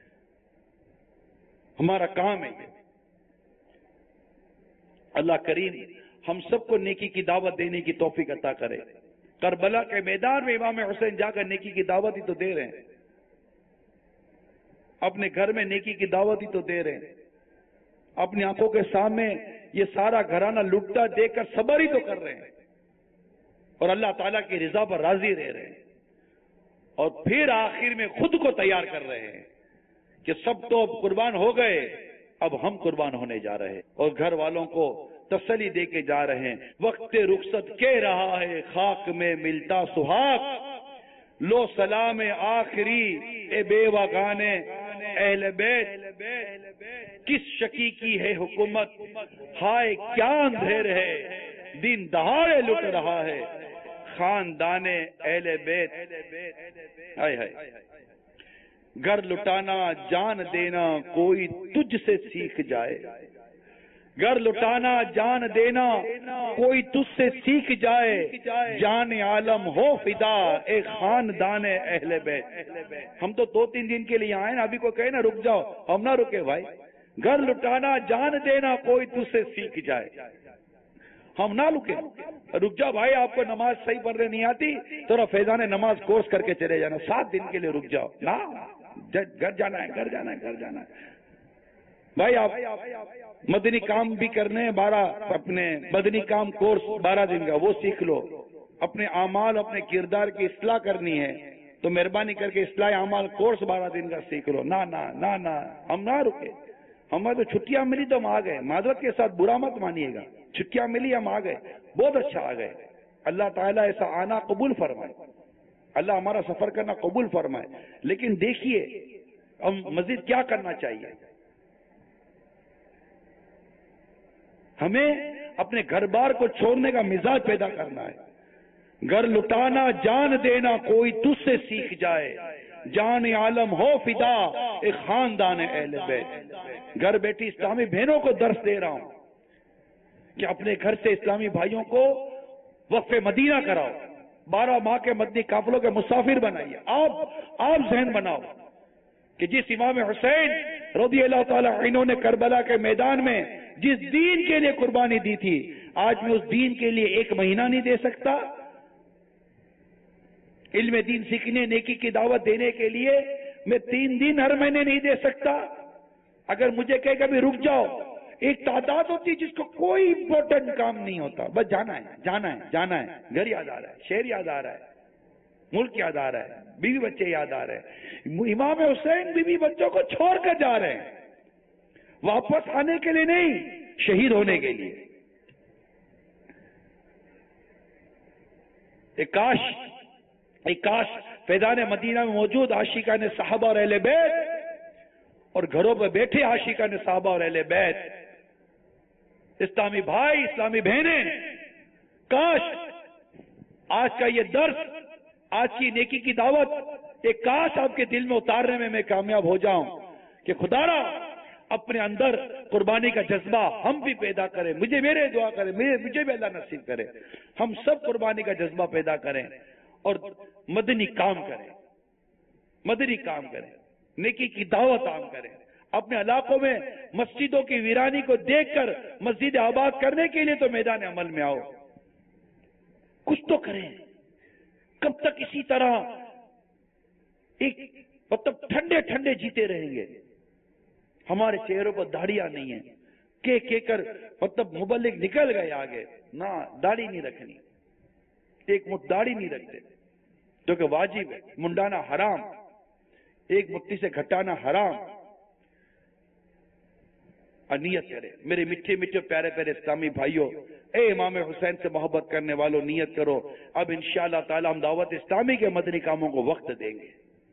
ہمارا کام ہے یہ۔ اللہ کریم ہم سب کو نیکی کی دعوت دینے کی توفیق عطا کرے۔ کربلا کے میدان میں امام حسین جا کر نیکی کی دعوت ہی تو دے رہے ہیں، اپنے گھر میں نیکی کی دعوت ہی تو دے رہے ہیں، اپنی آنکھوں کے سامنے یہ سارا گھرانہ لٹتا دیکھ کر صبر ہی تو کر رہے ہیں، اور اللہ تعالیٰ کی رضا پر راضی رہ رہے ہیں، اور پھر آخر میں خود کو تیار کر رہے ہیں کہ سب تو اب قربان ہو گئے، اب ہم قربان ہونے جا رہے ہیں، اور گھر والوں کو تسلی دے کے جا رہے ہیں۔ وقت رخصت کہہ رہا ہے خاک میں ملتا سہاگ، لو سلام آخری اے بیوہ گانے اہل بیت، کس شکی کی ہے حکومت، ہائے کیا اندھیر ہے، دن دہاڑے لٹ رہا ہے خاندان اہل بیت۔ ہائے ہائے، گھر لٹانا جان دینا کوئی تجھ سے سیکھ جائے، گھر لٹانا جان دینا کوئی تجھ سے سیکھ جائے، جان عالم ہو فدا اے خاندان اہل بیت۔ ہم تو دو تین دن کے لیے آئے نا، ابھی کو کہے نا رک جاؤ، ہم نہ رکے بھائی، گھر لٹانا جان دینا کوئی تجھ سے سیکھ جائے، ہم نہ رکے، رک جاؤ بھائی، آپ کو نماز صحیح پڑھنے نہیں آتی تو فیضان نماز کورس کر کے چلے جانا، سات دن کے لیے رک جاؤ، نہ گھر جانا ہے، گھر جانا ہے، گھر جانا ہے بھائی۔ آپ مدنی کام بھی کرنے، بارہ اپنے مدنی کام کورس بارہ دن کا وہ سیکھ لو، اپنے اعمال اپنے کردار کی اصلاح کرنی ہے تو مہربانی کر کے اصلاح اعمال کورس بارہ دن کا سیکھ لو۔ نہ نہ نہ نہ ہم نہ رکے، ہمیں تو چھٹیاں ملی تو ہم آ گئے، معذرت کے ساتھ برا مت مانیے گا، چھٹیاں ملی ہم آ گئے، بہت اچھا آ گئے، اللہ تعالیٰ ایسا آنا قبول فرمائے، اللہ ہمارا سفر کرنا قبول فرمائے۔ لیکن دیکھیے ہم مزید کیا کرنا چاہیے، ہمیں اپنے گھر بار کو چھوڑنے کا مزاج پیدا کرنا ہے۔ گھر لٹانا جان دینا کوئی تجھ سے سیکھ جائے، جان عالم ہو فدا ایک خاندان اہل بیت۔ گھر بیٹھی اسلامی بہنوں کو درس دے رہا ہوں کہ اپنے گھر سے اسلامی بھائیوں کو وقف مدینہ کراؤ، بارہ ماہ کے مدنی قافلوں کے مسافر بنائیے۔ آپ آپ ذہن بناؤ کہ جس امام حسین رضی اللہ تعالیٰ عنہ نے کربلا کے میدان میں جس دین کے لیے قربانی دی تھی، آج میں اس دین کے لیے ایک مہینہ نہیں دے سکتا؟ علم دین سیکھنے، نیکی کی دعوت دینے کے لیے میں تین دن ہر مہینے نہیں دے سکتا؟ اگر مجھے کہے کہ ابھی رک جاؤ، ایک تعداد ہوتی ہے جس کو کوئی امپورٹنٹ کام نہیں ہوتا، بس جانا ہے جانا ہے جانا ہے، گھر یاد آ رہا ہے، شہر یاد آ رہا ہے، ملک یاد آ رہا ہے، بیوی بچے یاد آ رہے ہیں۔ امام حسین بیوی بچوں کو چھوڑ کر جا رہے ہیں، واپس آنے کے لیے نہیں، شہید ہونے کے لیے۔ ایک کاش ایک کاش فیضان مدینہ میں موجود عاشقان صحابہ اور اہل بیت اور گھروں پہ بیٹھے عاشقان صحابہ اور اہل بیت، اسلامی بھائی اسلامی بہنیں، کاش آج کا یہ درس، آج کی نیکی کی دعوت، ایک کاش آپ کے دل میں اتارنے میں میں کامیاب ہو جاؤں کہ خدا را اپنے اندر قربانی کا جذبہ ہم بھی پیدا کریں، مجھے میرے دعا کریں، مجھے بھی اللہ نصیب کرے، ہم سب قربانی کا جذبہ پیدا کریں اور مدنی کام کریں، مدنی کام کریں، نیکی کی دعوت عام کریں، اپنے علاقوں میں مسجدوں کی ویرانی کو دیکھ کر مسجد آباد کرنے کے لیے تو میدان عمل میں آؤ، کچھ تو کریں۔ کب تک اسی طرح ایک مطلب ٹھنڈے ٹھنڈے جیتے رہیں گے؟ ہمارے چہروں پر داڑیاں نہیں ہیں، کہ کہ کر مطلب مبلغ نکل گئے آگے، نہ داڑھی نہیں رکھنی، ایک مٹھ داڑھی نہیں رکھتے جو کہ واجب ہے، منڈانا حرام، ایک مٹھی سے گھٹانا حرام۔ اور نیت کرے میرے میٹھے میٹھے پیارے پیارے اسلامی بھائیوں، اے امام حسین سے محبت کرنے والوں، نیت کرو اب انشاءاللہ تعالی ہم دعوت اسلامی کے مدنی کاموں کو وقت دیں گے۔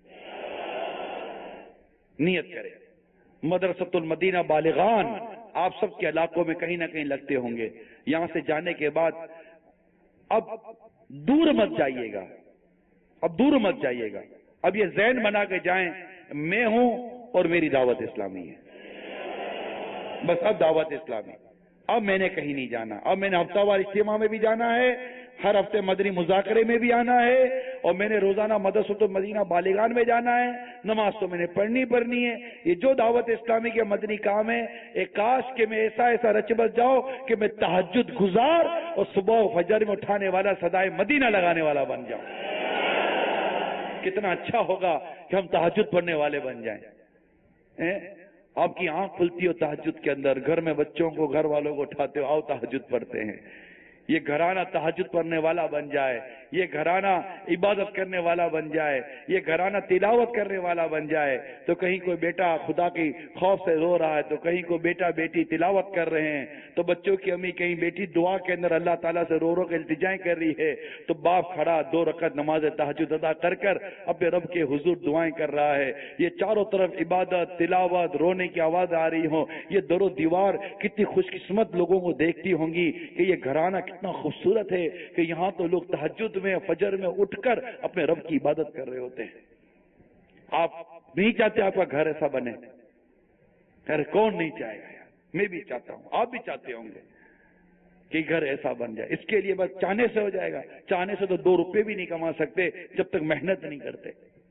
نیت کرے۔ مدرسۃ المدینہ بالغان آپ سب کے علاقوں میں کہیں نہ کہیں لگتے ہوں گے۔ یہاں سے جانے کے بعد اب دور مت جائیے گا، اب دور مت جائیے گا، اب یہ ذہن بنا کے جائیں میں ہوں اور میری دعوت اسلامی ہے، بس اب دعوت اسلامی، اب میں نے کہیں نہیں جانا، اب میں نے ہفتہ وار اجتماع میں بھی جانا ہے، ہر ہفتے مدنی مذاکرے میں بھی آنا ہے، اور میں نے روزانہ مدرسۃ المدینہ بالغان میں جانا ہے، نماز تو میں نے پڑھنی پڑھنی ہے۔ یہ جو دعوت اسلامی کے مدنی کام ہے، ایک کاش کہ میں ایسا ایسا رچ بس جاؤ کہ میں تہجد گزار اور صبح و فجر میں اٹھانے والا صدائے مدینہ لگانے والا بن جاؤں۔ کتنا اچھا ہوگا کہ ہم تہجد پڑھنے والے بن جائیں۔ آپ کی آنکھ کھلتی ہو تہجد کے اندر، گھر میں بچوں کو گھر والوں کو اٹھاتے ہو، آؤ تہجد پڑھتے ہیں، یہ گھرانہ تہجد پڑھنے والا بن جائے، یہ گھرانہ عبادت کرنے والا بن جائے، یہ گھرانہ تلاوت کرنے والا بن جائے، تو کہیں کوئی بیٹا خدا کی خوف سے رو رہا ہے، تو کہیں کوئی بیٹا بیٹی تلاوت کر رہے ہیں، تو بچوں کی امی کہیں بیٹی دعا کے اندر اللہ تعالیٰ سے رو رو کے التجائیں کر رہی ہے، تو باپ کھڑا دو رکعت نماز تہجد ادا کر کر اپنے رب کے حضور دعائیں کر رہا ہے۔ یہ چاروں طرف عبادت، تلاوت، رونے کی آواز آ رہی ہو، یہ در و دیوار کتنی خوش قسمت لوگوں کو دیکھتی ہوں گی کہ یہ گھرانہ کتنا خوبصورت ہے کہ یہاں تو لوگ تہجد میں فجر میں اٹھ کر اپنے رب کی عبادت کر رہے ہوتے ہیں۔ آپ نہیں چاہتے آپ کا گھر ایسا بنے؟ ارے کون نہیں چاہے گا؟ میں بھی چاہتا ہوں، آپ بھی چاہتے ہوں گے کہ گھر ایسا بن جائے۔ اس کے لیے بس چاہنے سے ہو جائے گا؟ چاہنے سے تو دو روپے بھی نہیں کما سکتے جب تک محنت نہیں کرتے۔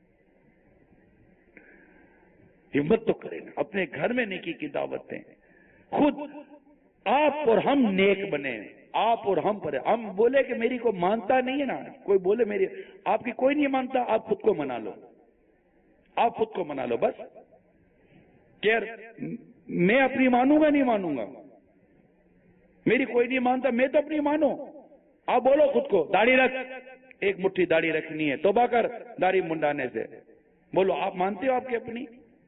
ہمت تو کریں، اپنے گھر میں نیکی کی دعوت دیں، خود آپ اور ہم نیک بنے، آپ اور ہم پر۔ ہم بولے کہ میری کوئی مانتا نہیں ہے نا، کوئی بولے میری آپ کی کوئی نہیں مانتا، آپ خود کو منا لو، آپ خود کو منا لو بس کہ یار میں اپنی مانوں گا نہیں مانوں گا، میری کوئی نہیں مانتا، میں تو اپنی مانوں۔ آپ بولو خود کو داڑھی رکھ، ایک مٹھی داڑھی رکھنی ہے، توبہ کر داڑھی منڈانے سے، بولو آپ مانتے ہو آپ کی اپنی؟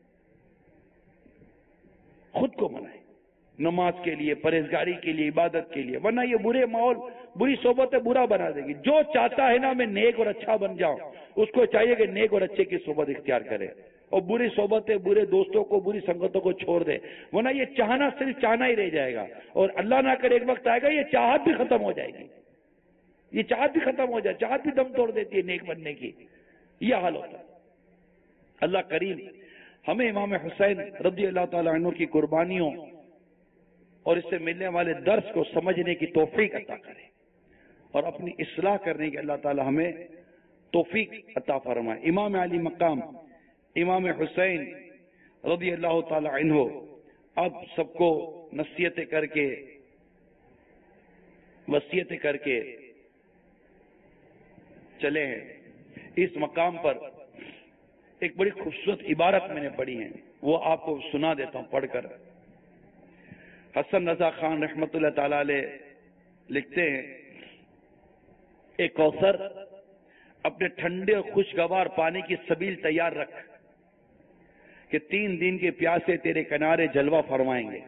خود کو منائے نماز کے لیے، پرہیزگاری کے لیے، عبادت کے لیے، ورنہ یہ برے ماحول، بری صحبتیں برا بنا دے گی۔ جو چاہتا ہے نا میں نیک اور اچھا بن جاؤں، اس کو چاہیے کہ نیک اور اچھے کی صحبت اختیار کرے اور بری صحبتیں، برے دوستوں کو، بری سنگتوں کو چھوڑ دے، ورنہ یہ چاہنا صرف چاہنا ہی رہ جائے گا، اور اللہ نہ کرے ایک وقت آئے گا یہ چاہت بھی ختم ہو جائے گی، یہ چاہت بھی ختم ہو جائے، چاہت بھی دم توڑ دیتی ہے نیک بننے کی، یہ حال ہوتا ہے۔ اللہ کریم ہمیں امام حسین رضی اللہ تعالیٰ عنہ کی قربانیوں اور اس سے ملنے والے درس کو سمجھنے کی توفیق عطا کرے، اور اپنی اصلاح کرنے کی اللہ تعالی ہمیں توفیق عطا فرمائے۔ امام علی مقام امام حسین رضی اللہ تعالی عنہ اب سب کو نصیحتیں کر کے وصیتیں کر کے چلے ہیں۔ اس مقام پر ایک بڑی خوبصورت عبارت میں نے پڑھی ہے، وہ آپ کو سنا دیتا ہوں پڑھ کر۔ حسن رضا خان رحمت اللہ تعالی علیہ لکھتے ہیں، ایک کوثر اپنے ٹھنڈے خوشگوار پانی کی سبیل تیار رکھ کہ تین دن کے پیاسے تیرے کنارے جلوہ فرمائیں گے۔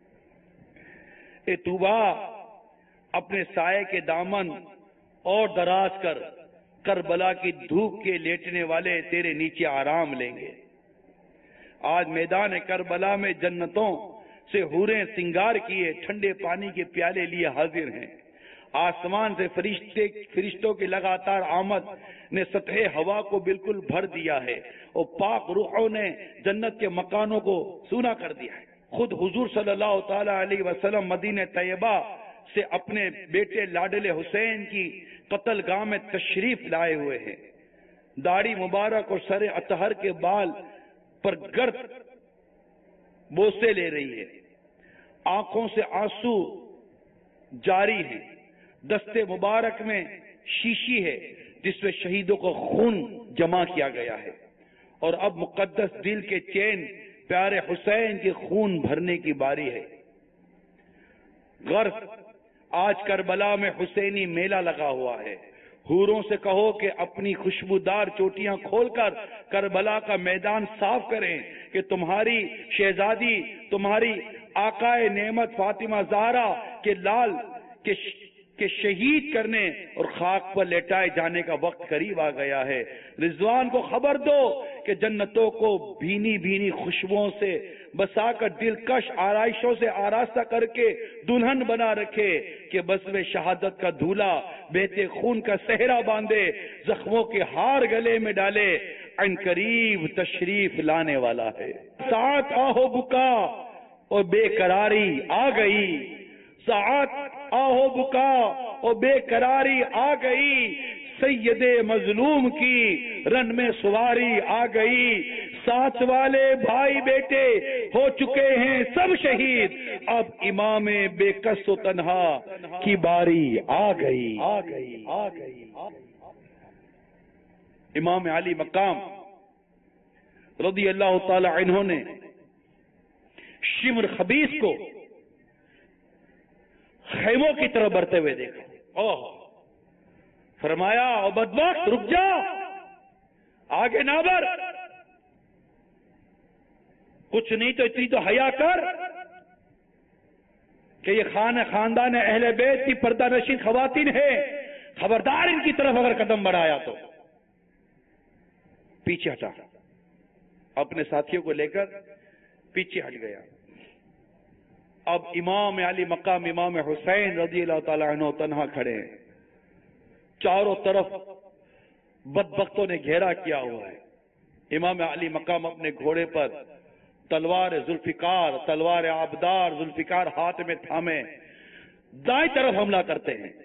اے طوبا اپنے سائے کے دامن اور دراز کر، کربلا کی دھوپ کے لیٹنے والے تیرے نیچے آرام لیں گے۔ آج میدان کربلا میں جنتوں سے حوریں سنگار کیے ٹھنڈے پانی کے پیالے لیے حاضر ہیں۔ آسمان سے فرشتے فرشتوں کی لگاتار آمد نے سطح ہوا کو بالکل بھر دیا ہے، اور پاک روحوں نے جنت کے مکانوں کو سونا کر دیا ہے۔ خود حضور صلی اللہ تعالی علیہ وسلم مدینہ طیبہ سے اپنے بیٹے لاڈلے حسین کی قتل گاہ میں تشریف لائے ہوئے ہیں۔ داڑھی مبارک اور سر اطہر کے بال پر گرد بوسے لے رہی ہے، آنکھوں سے آنسو جاری ہیں، دستے مبارک میں شیشی ہے، جس میں شہیدوں کو خون جمع کیا گیا ہے، اور اب مقدس دل کے چین پیارے حسین کے خون بھرنے کی باری ہے۔ غرض آج کربلا میں حسینی میلہ لگا ہوا ہے۔ حوروں سے کہو کہ اپنی خوشبودار چوٹیاں کھول کر کربلا کا میدان صاف کریں کہ تمہاری شہزادی، تمہاری آقائے نعمت فاطمہ زہرا کے لال کے کہ شہید کرنے اور خاک پر لیٹائے جانے کا وقت قریب آ گیا ہے۔ رضوان کو خبر دو کہ جنتوں کو بھینی بھینی خوشبوؤں سے بسا کر دلکش آرائشوں سے آراستہ کر کے دلہن بنا رکھے کہ بس میں شہادت کا دھولا بہتے خون کا صحرا باندھے، زخموں کے ہار گلے میں ڈالے، عن قریب تشریف لانے والا ہے۔ ساعت آہو بکا اور بے قراری آ گئی، ساعت آہو بکا اور بے قراری آ گئی، سید مظلوم کی رن میں سواری آ گئی، ساتھ والے بھائی بیٹے ہو چکے ہیں سب شہید، اب امام بے کس و تنہا کی باری آ گئی آ گئی آ گئی۔ امام علی مقام رضی اللہ تعالی عنہ نے شمر خبیث کو خیموں کی طرف بڑھتے ہوئے دیکھا، اوہ فرمایا او بدبخت رک جا، آگے نہ بڑھ، کچھ نہیں تو اتنی تو حیا کر کہ یہ خان خاندان اہل بیت کی پردہ نشین خواتین ہے، خبردار ان کی طرف اگر قدم بڑھایا تو پیچھے ہٹا، اپنے ساتھیوں کو لے کر پیچھے ہٹ گیا۔ اب امام علی مقام امام حسین رضی اللہ تعالی عنہ تنہا کھڑے ہیں، چاروں طرف بدبختوں نے گھیرا کیا ہوا ہے۔ امام علی مقام اپنے گھوڑے پر تلوار ذوالفقار، تلوار آبدار ذوالفقار ہاتھ میں تھامے دائیں طرف حملہ کرتے ہیں،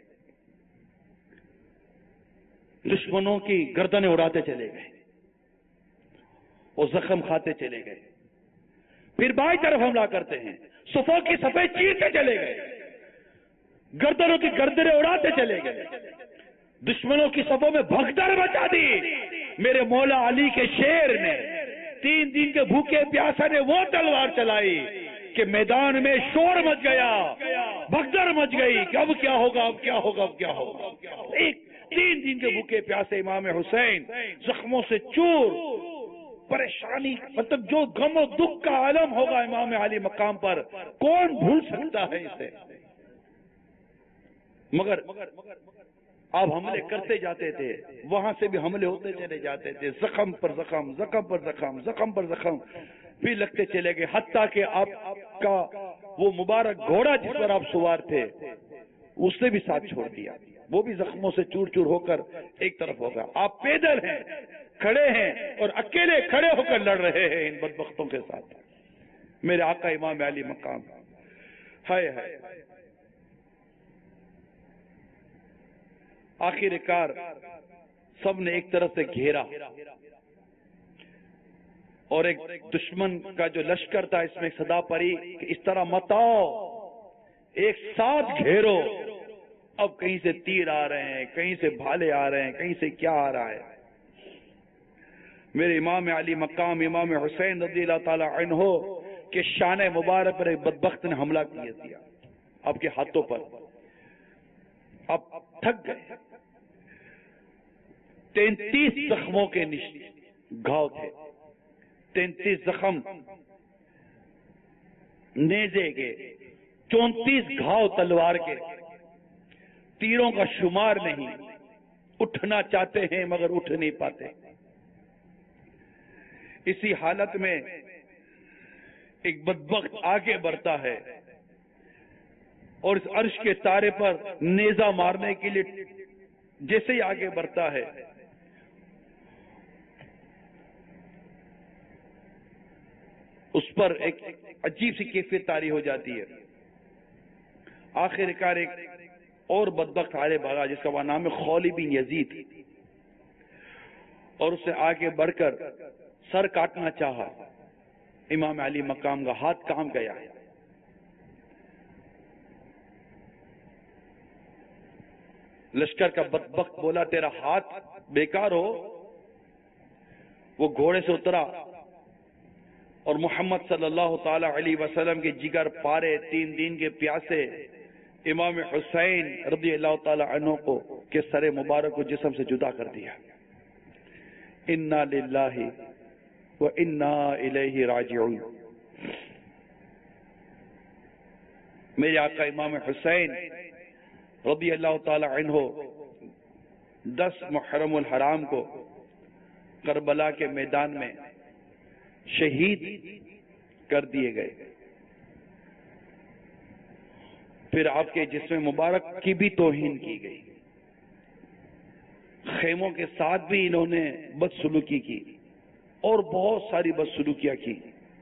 دشمنوں کی گردنیں اڑاتے چلے گئے اور زخم کھاتے چلے گئے، پھر بائیں طرف حملہ کرتے ہیں، صفوں کی صفیں چیرتے چلے گئے، گردنوں کی گردنیں اڑاتے چلے گئے، دشمنوں کی صفوں میں بھگدڑ مچا دی۔ میرے مولا علی کے شیر نے تین دن کے بھوکے پیاسے نے وہ تلوار چلائی کہ میدان میں شور مچ گیا، بھگدڑ مچ گئی کہ اب کیا ہوگا اب کیا ہوگا اب کیا ہوگا۔ ایک تین دن کے بھوکے پیاسے امام حسین زخموں سے چور، پریشانی، مطلب جو غم و دکھ کا عالم ہوگا امام علی مقام پر کون بھول سکتا ہے اسے، مگر آپ حملے کرتے جاتے تھے، وہاں سے بھی حملے ہوتے چلے جاتے تھے، زخم پر زخم، زخم پر زخم، زخم پر زخم بھی لگتے چلے گئے، حتیٰ کہ آپ کا وہ مبارک گھوڑا جس پر آپ سوار تھے اس نے بھی ساتھ چھوڑ دیا، وہ بھی زخموں سے چور چور ہو کر ایک طرف ہوگا۔ آپ پیدل ہیں، کھڑے ہیں اور اکیلے کھڑے ہو کر لڑ رہے ہیں ان بدبختوں کے ساتھ۔ میرے آقا امام علی مقام، ہائے ہائے، آخر کار سب نے ایک طرف سے گھیرا اور ایک دشمن کا جو لشکر تھا اس میں صدا پڑی کہ اس طرح مت آؤ، ایک ساتھ گھیرو۔ اب کہیں سے تیر آ رہے ہیں، کہیں سے بھالے آ رہے ہیں، کہیں سے کیا آ رہا ہے۔ میرے امام علی مقام امام حسین رضی اللہ تعالی عنہ کے شان مبارک پر ایک بدبخت نے حملہ کیا دیا آپ کے ہاتھوں پر، اب تھک گئے، تینتیس زخموں کے گھاؤ تھے، تینتیس زخم نیزے کے، چونتیس گھاؤ تلوار کے، تیروں کا شمار نہیں، اٹھنا چاہتے ہیں مگر اٹھ نہیں پاتے۔ اسی حالت میں ایک بدبخت آگے بڑھتا ہے اور اس عرش کے تارے پر نیزہ مارنے کے لیے جیسے ہی آگے بڑھتا ہے اس پر ایک عجیب سی کیفیت طاری ہو جاتی ہے۔ آخر کار ایک اور بدبخت آگے بڑھا جس کا وہ نام ہے خولی بن یزید، اور اس سے آگے بڑھ کر سر کاٹنا چاہا، امام علی مقام کا ہاتھ کام گیا۔ لشکر کا بدبخت بولا تیرا ہاتھ بیکار ہو، وہ گھوڑے سے اترا اور محمد صلی اللہ تعالی علیہ وسلم کے جگر پارے تین دن کے پیاسے امام حسین رضی اللہ تعالی عنہ کو کے سر مبارک کو جسم سے جدا کر دیا۔ انا للہ و انا الیہ راجعون۔ میرے آقا امام حسین رضی اللہ تعالی عنہ دس محرم الحرام کو کربلا کے میدان میں شہید کر دیے گئے۔ پھر آپ کے جسم مبارک کی بھی توہین کی گئی، خیموں کے ساتھ بھی انہوں نے بدسلوکی کی اور بہت ساری بدسلوکیاں کی۔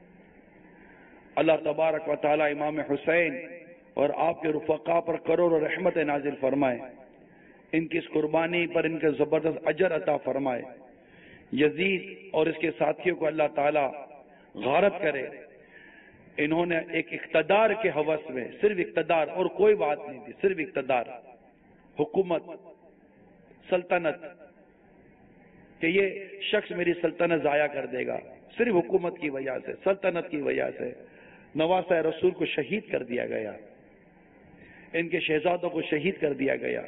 اللہ تبارک و تعالی امام حسین اور آپ کے رفقا پر کروڑ رحمت نازل فرمائے، ان کی اس قربانی پر ان کے زبردست اجر عطا فرمائے۔ یزید اور اس کے ساتھیوں کو اللہ تعالی غارت کرے۔ انہوں نے ایک اقتدار کے ہوس میں، صرف اقتدار اور کوئی بات نہیں تھی، صرف اقتدار، حکومت، سلطنت، کہ یہ شخص میری سلطنت ضائع کر دے گا، صرف حکومت کی وجہ سے، سلطنت کی وجہ سے نواسہ رسول کو شہید کر دیا گیا، ان کے شہزادوں کو شہید کر دیا گیا،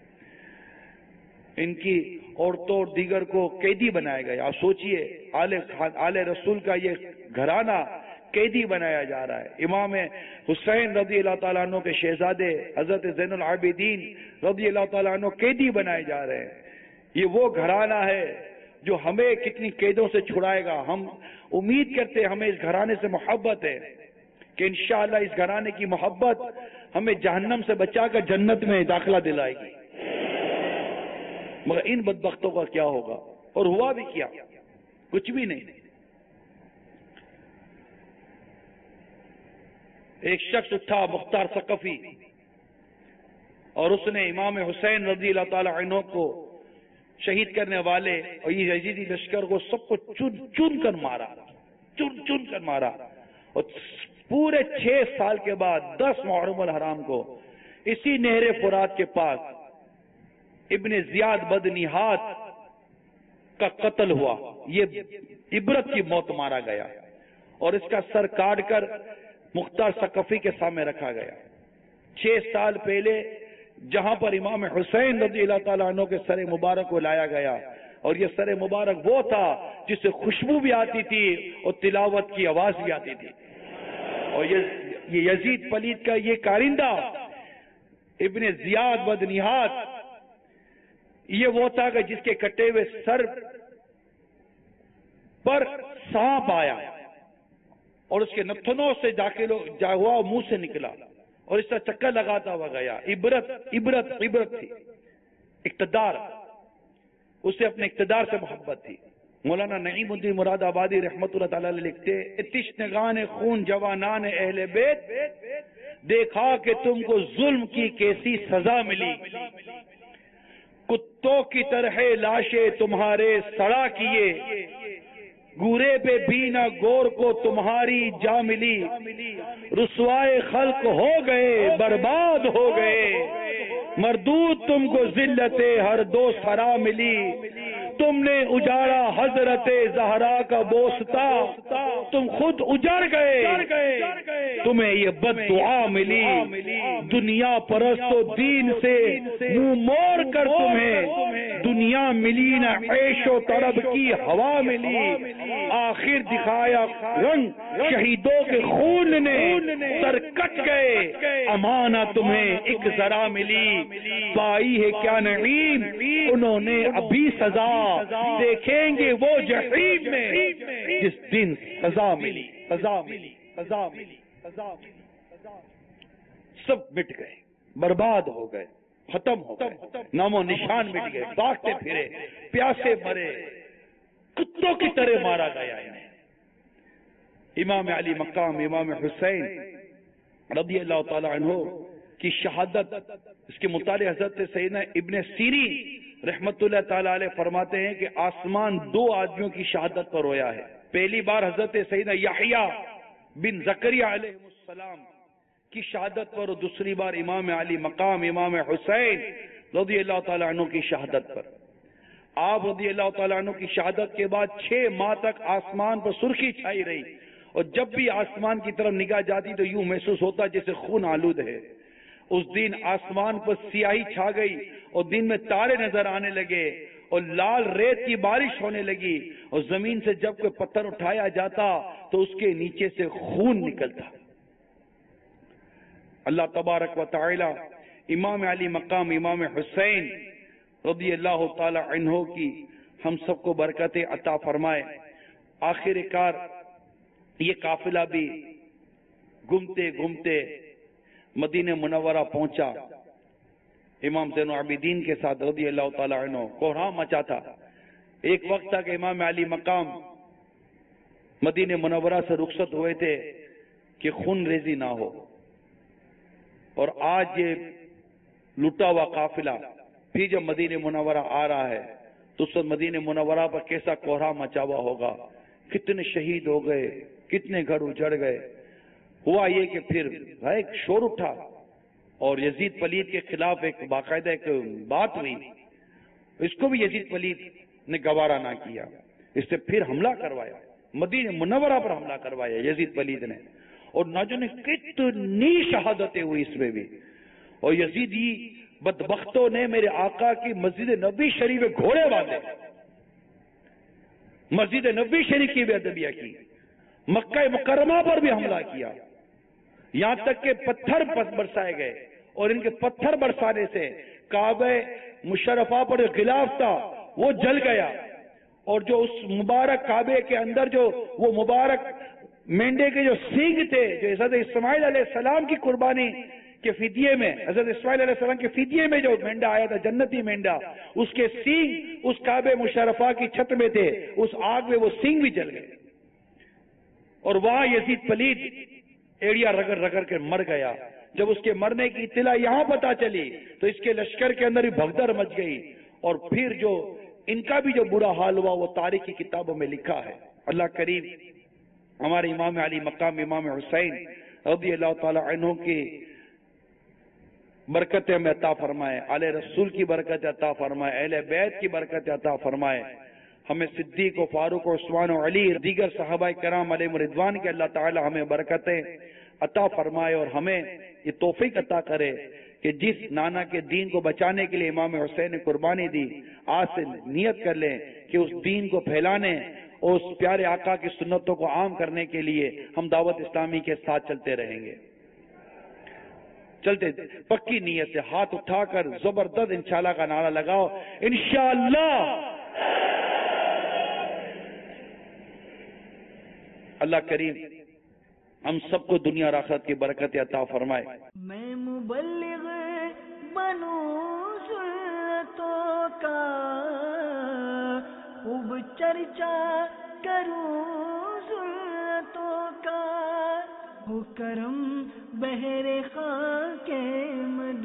ان کی عورتوں اور دیگر کو قیدی بنایا گیا۔ آپ سوچئے آل آل رسول کا یہ گھرانہ قیدی بنایا جا رہا ہے۔ امام حسین رضی اللہ تعالیٰ عنہ کے شہزادے حضرت زین العابدین رضی اللہ تعالیٰ عنہ قیدی بنائے جا رہے ہیں۔ یہ وہ گھرانہ ہے جو ہمیں کتنی قیدوں سے چھڑائے گا۔ ہم امید کرتے ہیں، ہمیں اس گھرانے سے محبت ہے کہ انشاءاللہ اس گھرانے کی محبت ہمیں جہنم سے بچا کر جنت میں داخلہ دلائے گی۔ مگر ان بدبختوں کا کیا ہوگا؟ اور ہوا بھی کیا؟ کچھ بھی نہیں۔ ایک شخص اٹھا مختار ثقفی اور اس نے امام حسین رضی اللہ تعالی عنہ کو شہید کرنے والے اور یہ یزیدی لشکر کو سب کو چن چن کر مارا، چن چن کر مارا، اور پورے چھ سال کے بعد دس محرم الحرام کو اسی نہر فرات کے پاس ابن زیاد بدنیہات کا قتل ہوا۔ یہ عبرت کی موت مارا گیا اور اس کا سر کاٹ کر مختار ثقفی کے سامنے رکھا گیا۔ چھ سال پہلے جہاں پر امام حسین رضی اللہ تعالیٰ عنہ کے سر مبارک کو لایا گیا، اور یہ سر مبارک وہ تھا جس سے خوشبو بھی آتی تھی اور تلاوت کی آواز بھی آتی تھی۔ اور یہ یزید پلید کا یہ کارندہ ابن زیاد بدنیہات یہ وہ تھا کہ جس کے کٹے ہوئے سر پر سانپ آیا اور اس کے نتنوں سے داخل جا ہوا منہ سے نکلا اور اس کا چکر لگاتا ہوا گیا۔ عبرت عبرت عبرت تھی، اقتدار، اسے اپنے اقتدار سے محبت تھی۔ مولانا نعیم الدین مراد آبادی رحمت اللہ تعالی لکھتے، تشنگان خون جوانان اہل بیت، دیکھا کہ تم کو ظلم کی کیسی سزا ملی، کتوں کی طرح لاشیں تمہارے سڑا کیے، گورے پہ بھی نہ گور کو تمہاری جا ملی، رسوائے خلق ہو گئے برباد ہو گئے، مردود تم کو ذلت ہر دو سرا ملی، تم نے اجاڑا حضرت زہرا کا بوستا، تم خود اجڑ گئے، تمہیں یہ بد دعا ملی، دنیا پرست و دین سے منہ موڑ کر تمہیں دنیا ملی نہ عیش و طرب کی ہوا ملی، آخر دکھایا رنگ شہیدوں کے خون نے، سر کٹ گئے امانہ تمہیں ایک ذرا ملی، پائی ہے کیا نعیم انہوں نے ابھی سزا، دیکھیں گے وہ جحیم میں جس دن سزا ملی، سزا ملی، سزا ملی، سزا ملی۔ سب مٹ گئے، برباد ہو گئے، ختم ہو گئے، نام و نشان مٹ گئے، بھاگتے پھرے، پیاسے مرے، کتوں کی طرح مارا گیا انہیں۔ امام علی مقام امام حسین رضی اللہ تعالی عنہ کی شہادت، اس کے متعلق حضرت سیدنا ابن سیرین رحمت اللہ تعالی علیہ فرماتے ہیں کہ آسمان دو آدمیوں کی شہادت پر رویا ہے۔ پہلی بار حضرت سیدنا یحییٰ بن زکریا علیہ السلام کی شہادت پر، اور دوسری بار امام علی مقام امام حسین رضی اللہ تعالی عنہ کی شہادت پر۔ آپ رضی اللہ تعالیٰ عنہ کی شہادت کے بعد چھ ماہ تک آسمان پر سرخی چھائی رہی، اور جب بھی آسمان کی طرف نگاہ جاتی تو یوں محسوس ہوتا جیسے خون آلود ہے۔ اس دن آسمان پر سیاہی چھا گئی اور دن میں تارے نظر آنے لگے اور لال ریت کی بارش ہونے لگی، اور زمین سے جب کوئی پتھر اٹھایا جاتا تو اس کے نیچے سے خون نکلتا۔ اللہ تبارک و تعالی امام علی مقام امام حسین رضی اللہ تعالی عنہ کی ہم سب کو برکتیں عطا فرمائے۔ آخر کار یہ قافلہ بھی گھومتے گھومتے مدینہ منورہ پہنچا۔ امام زین العابدین کے ساتھ رضی اللہ تعالی عنہ کوہرام مچا تھا۔ ایک وقت تک امام علی مقام مدینہ منورہ سے رخصت ہوئے تھے کہ خون ریزی نہ ہو، اور آج یہ لٹا ہوا قافلہ پھر جب مدینہ منورہ آ رہا ہے تو اس مدینہ منورہ پر کیسا کوہرام مچا ہوا ہوگا، کتنے شہید ہو گئے، کتنے گھر اجڑ گئے۔ ہوا یہ کہ پھر ایک شور اٹھا اور یزید پلید کے خلاف ایک باقاعدہ ایک بات ہوئی، اس کو بھی یزید پلید نے گوارا نہ کیا، اس سے پھر حملہ کروایا، مدینہ منورہ پر حملہ کروایا یزید پلید نے، اور نہ جانے کتنی شہادتیں ہوئی اس میں بھی۔ اور یزیدی بدبختوں نے میرے آقا کی مسجد نبی شریف میں گھوڑے باندھے، مسجد نبی شریف کی بے ادبیہ کی، مکہ مکرمہ پر بھی حملہ کیا، یہاں تک کہ پتھر برسائے گئے، اور ان کے پتھر برسانے سے کعبہ مشرفہ پر جو غلاف تھا وہ جل گیا، اور جو اس مبارک کعبے کے اندر جو وہ مبارک مینڈے کے جو سینگ تھے، جو حضرت اسماعیل علیہ السلام کی قربانی کے فدیے میں، حضرت اسماعیل علیہ السلام کے فدیے میں جو مینڈا آیا تھا، جنتی مینڈا، اس کے سینگ اس کعبہ مشرفہ کی چھت میں تھے، اس آگ میں وہ سینگ بھی جل گئے، اور وہاں یزید پلید ایڑیا رگڑ رگڑ کے مر گیا۔ جب اس کے مرنے کی اطلاع یہاں پتہ چلی تو اس کے لشکر کے اندر بھی بھگدڑ مچ گئی، اور پھر جو ان کا بھی جو برا حال ہوا وہ تاریخ کی کتابوں میں لکھا ہے۔ اللہ کریم ہمارے امام علی مقام امام حسین رضی اللہ تعالی عنہ کی برکتیں میں عطا فرمائے، آل رسول کی برکت عطا فرمائے، اہل بیت کی برکت عطا فرمائے، ہمیں صدیق و فاروق و عثمان و علی دیگر صحابہ کرام علیہ رضوان کے اللہ تعالی ہمیں برکتیں عطا فرمائے، اور ہمیں یہ توفیق عطا کرے کہ جس نانا کے دین کو بچانے کے لیے امام حسین نے قربانی دی، آج سے نیت کر لیں کہ اس دین کو پھیلانے اور اس پیارے آقا کی سنتوں کو عام کرنے کے لیے ہم دعوت اسلامی کے ساتھ چلتے رہیں گے۔ چلتے پکی نیت سے ہاتھ اٹھا کر زبردست انشاءاللہ کا نعرہ لگاؤ، انشاءاللہ۔ اللہ کریم ہم سب کو دنیا اور آخرت کی برکت عطا فرمائے۔ میں مبلغ بنوں سنتوں کا، خوب چرچا کروں سنتوں کا، ہو کرم بہر خاک مدینہ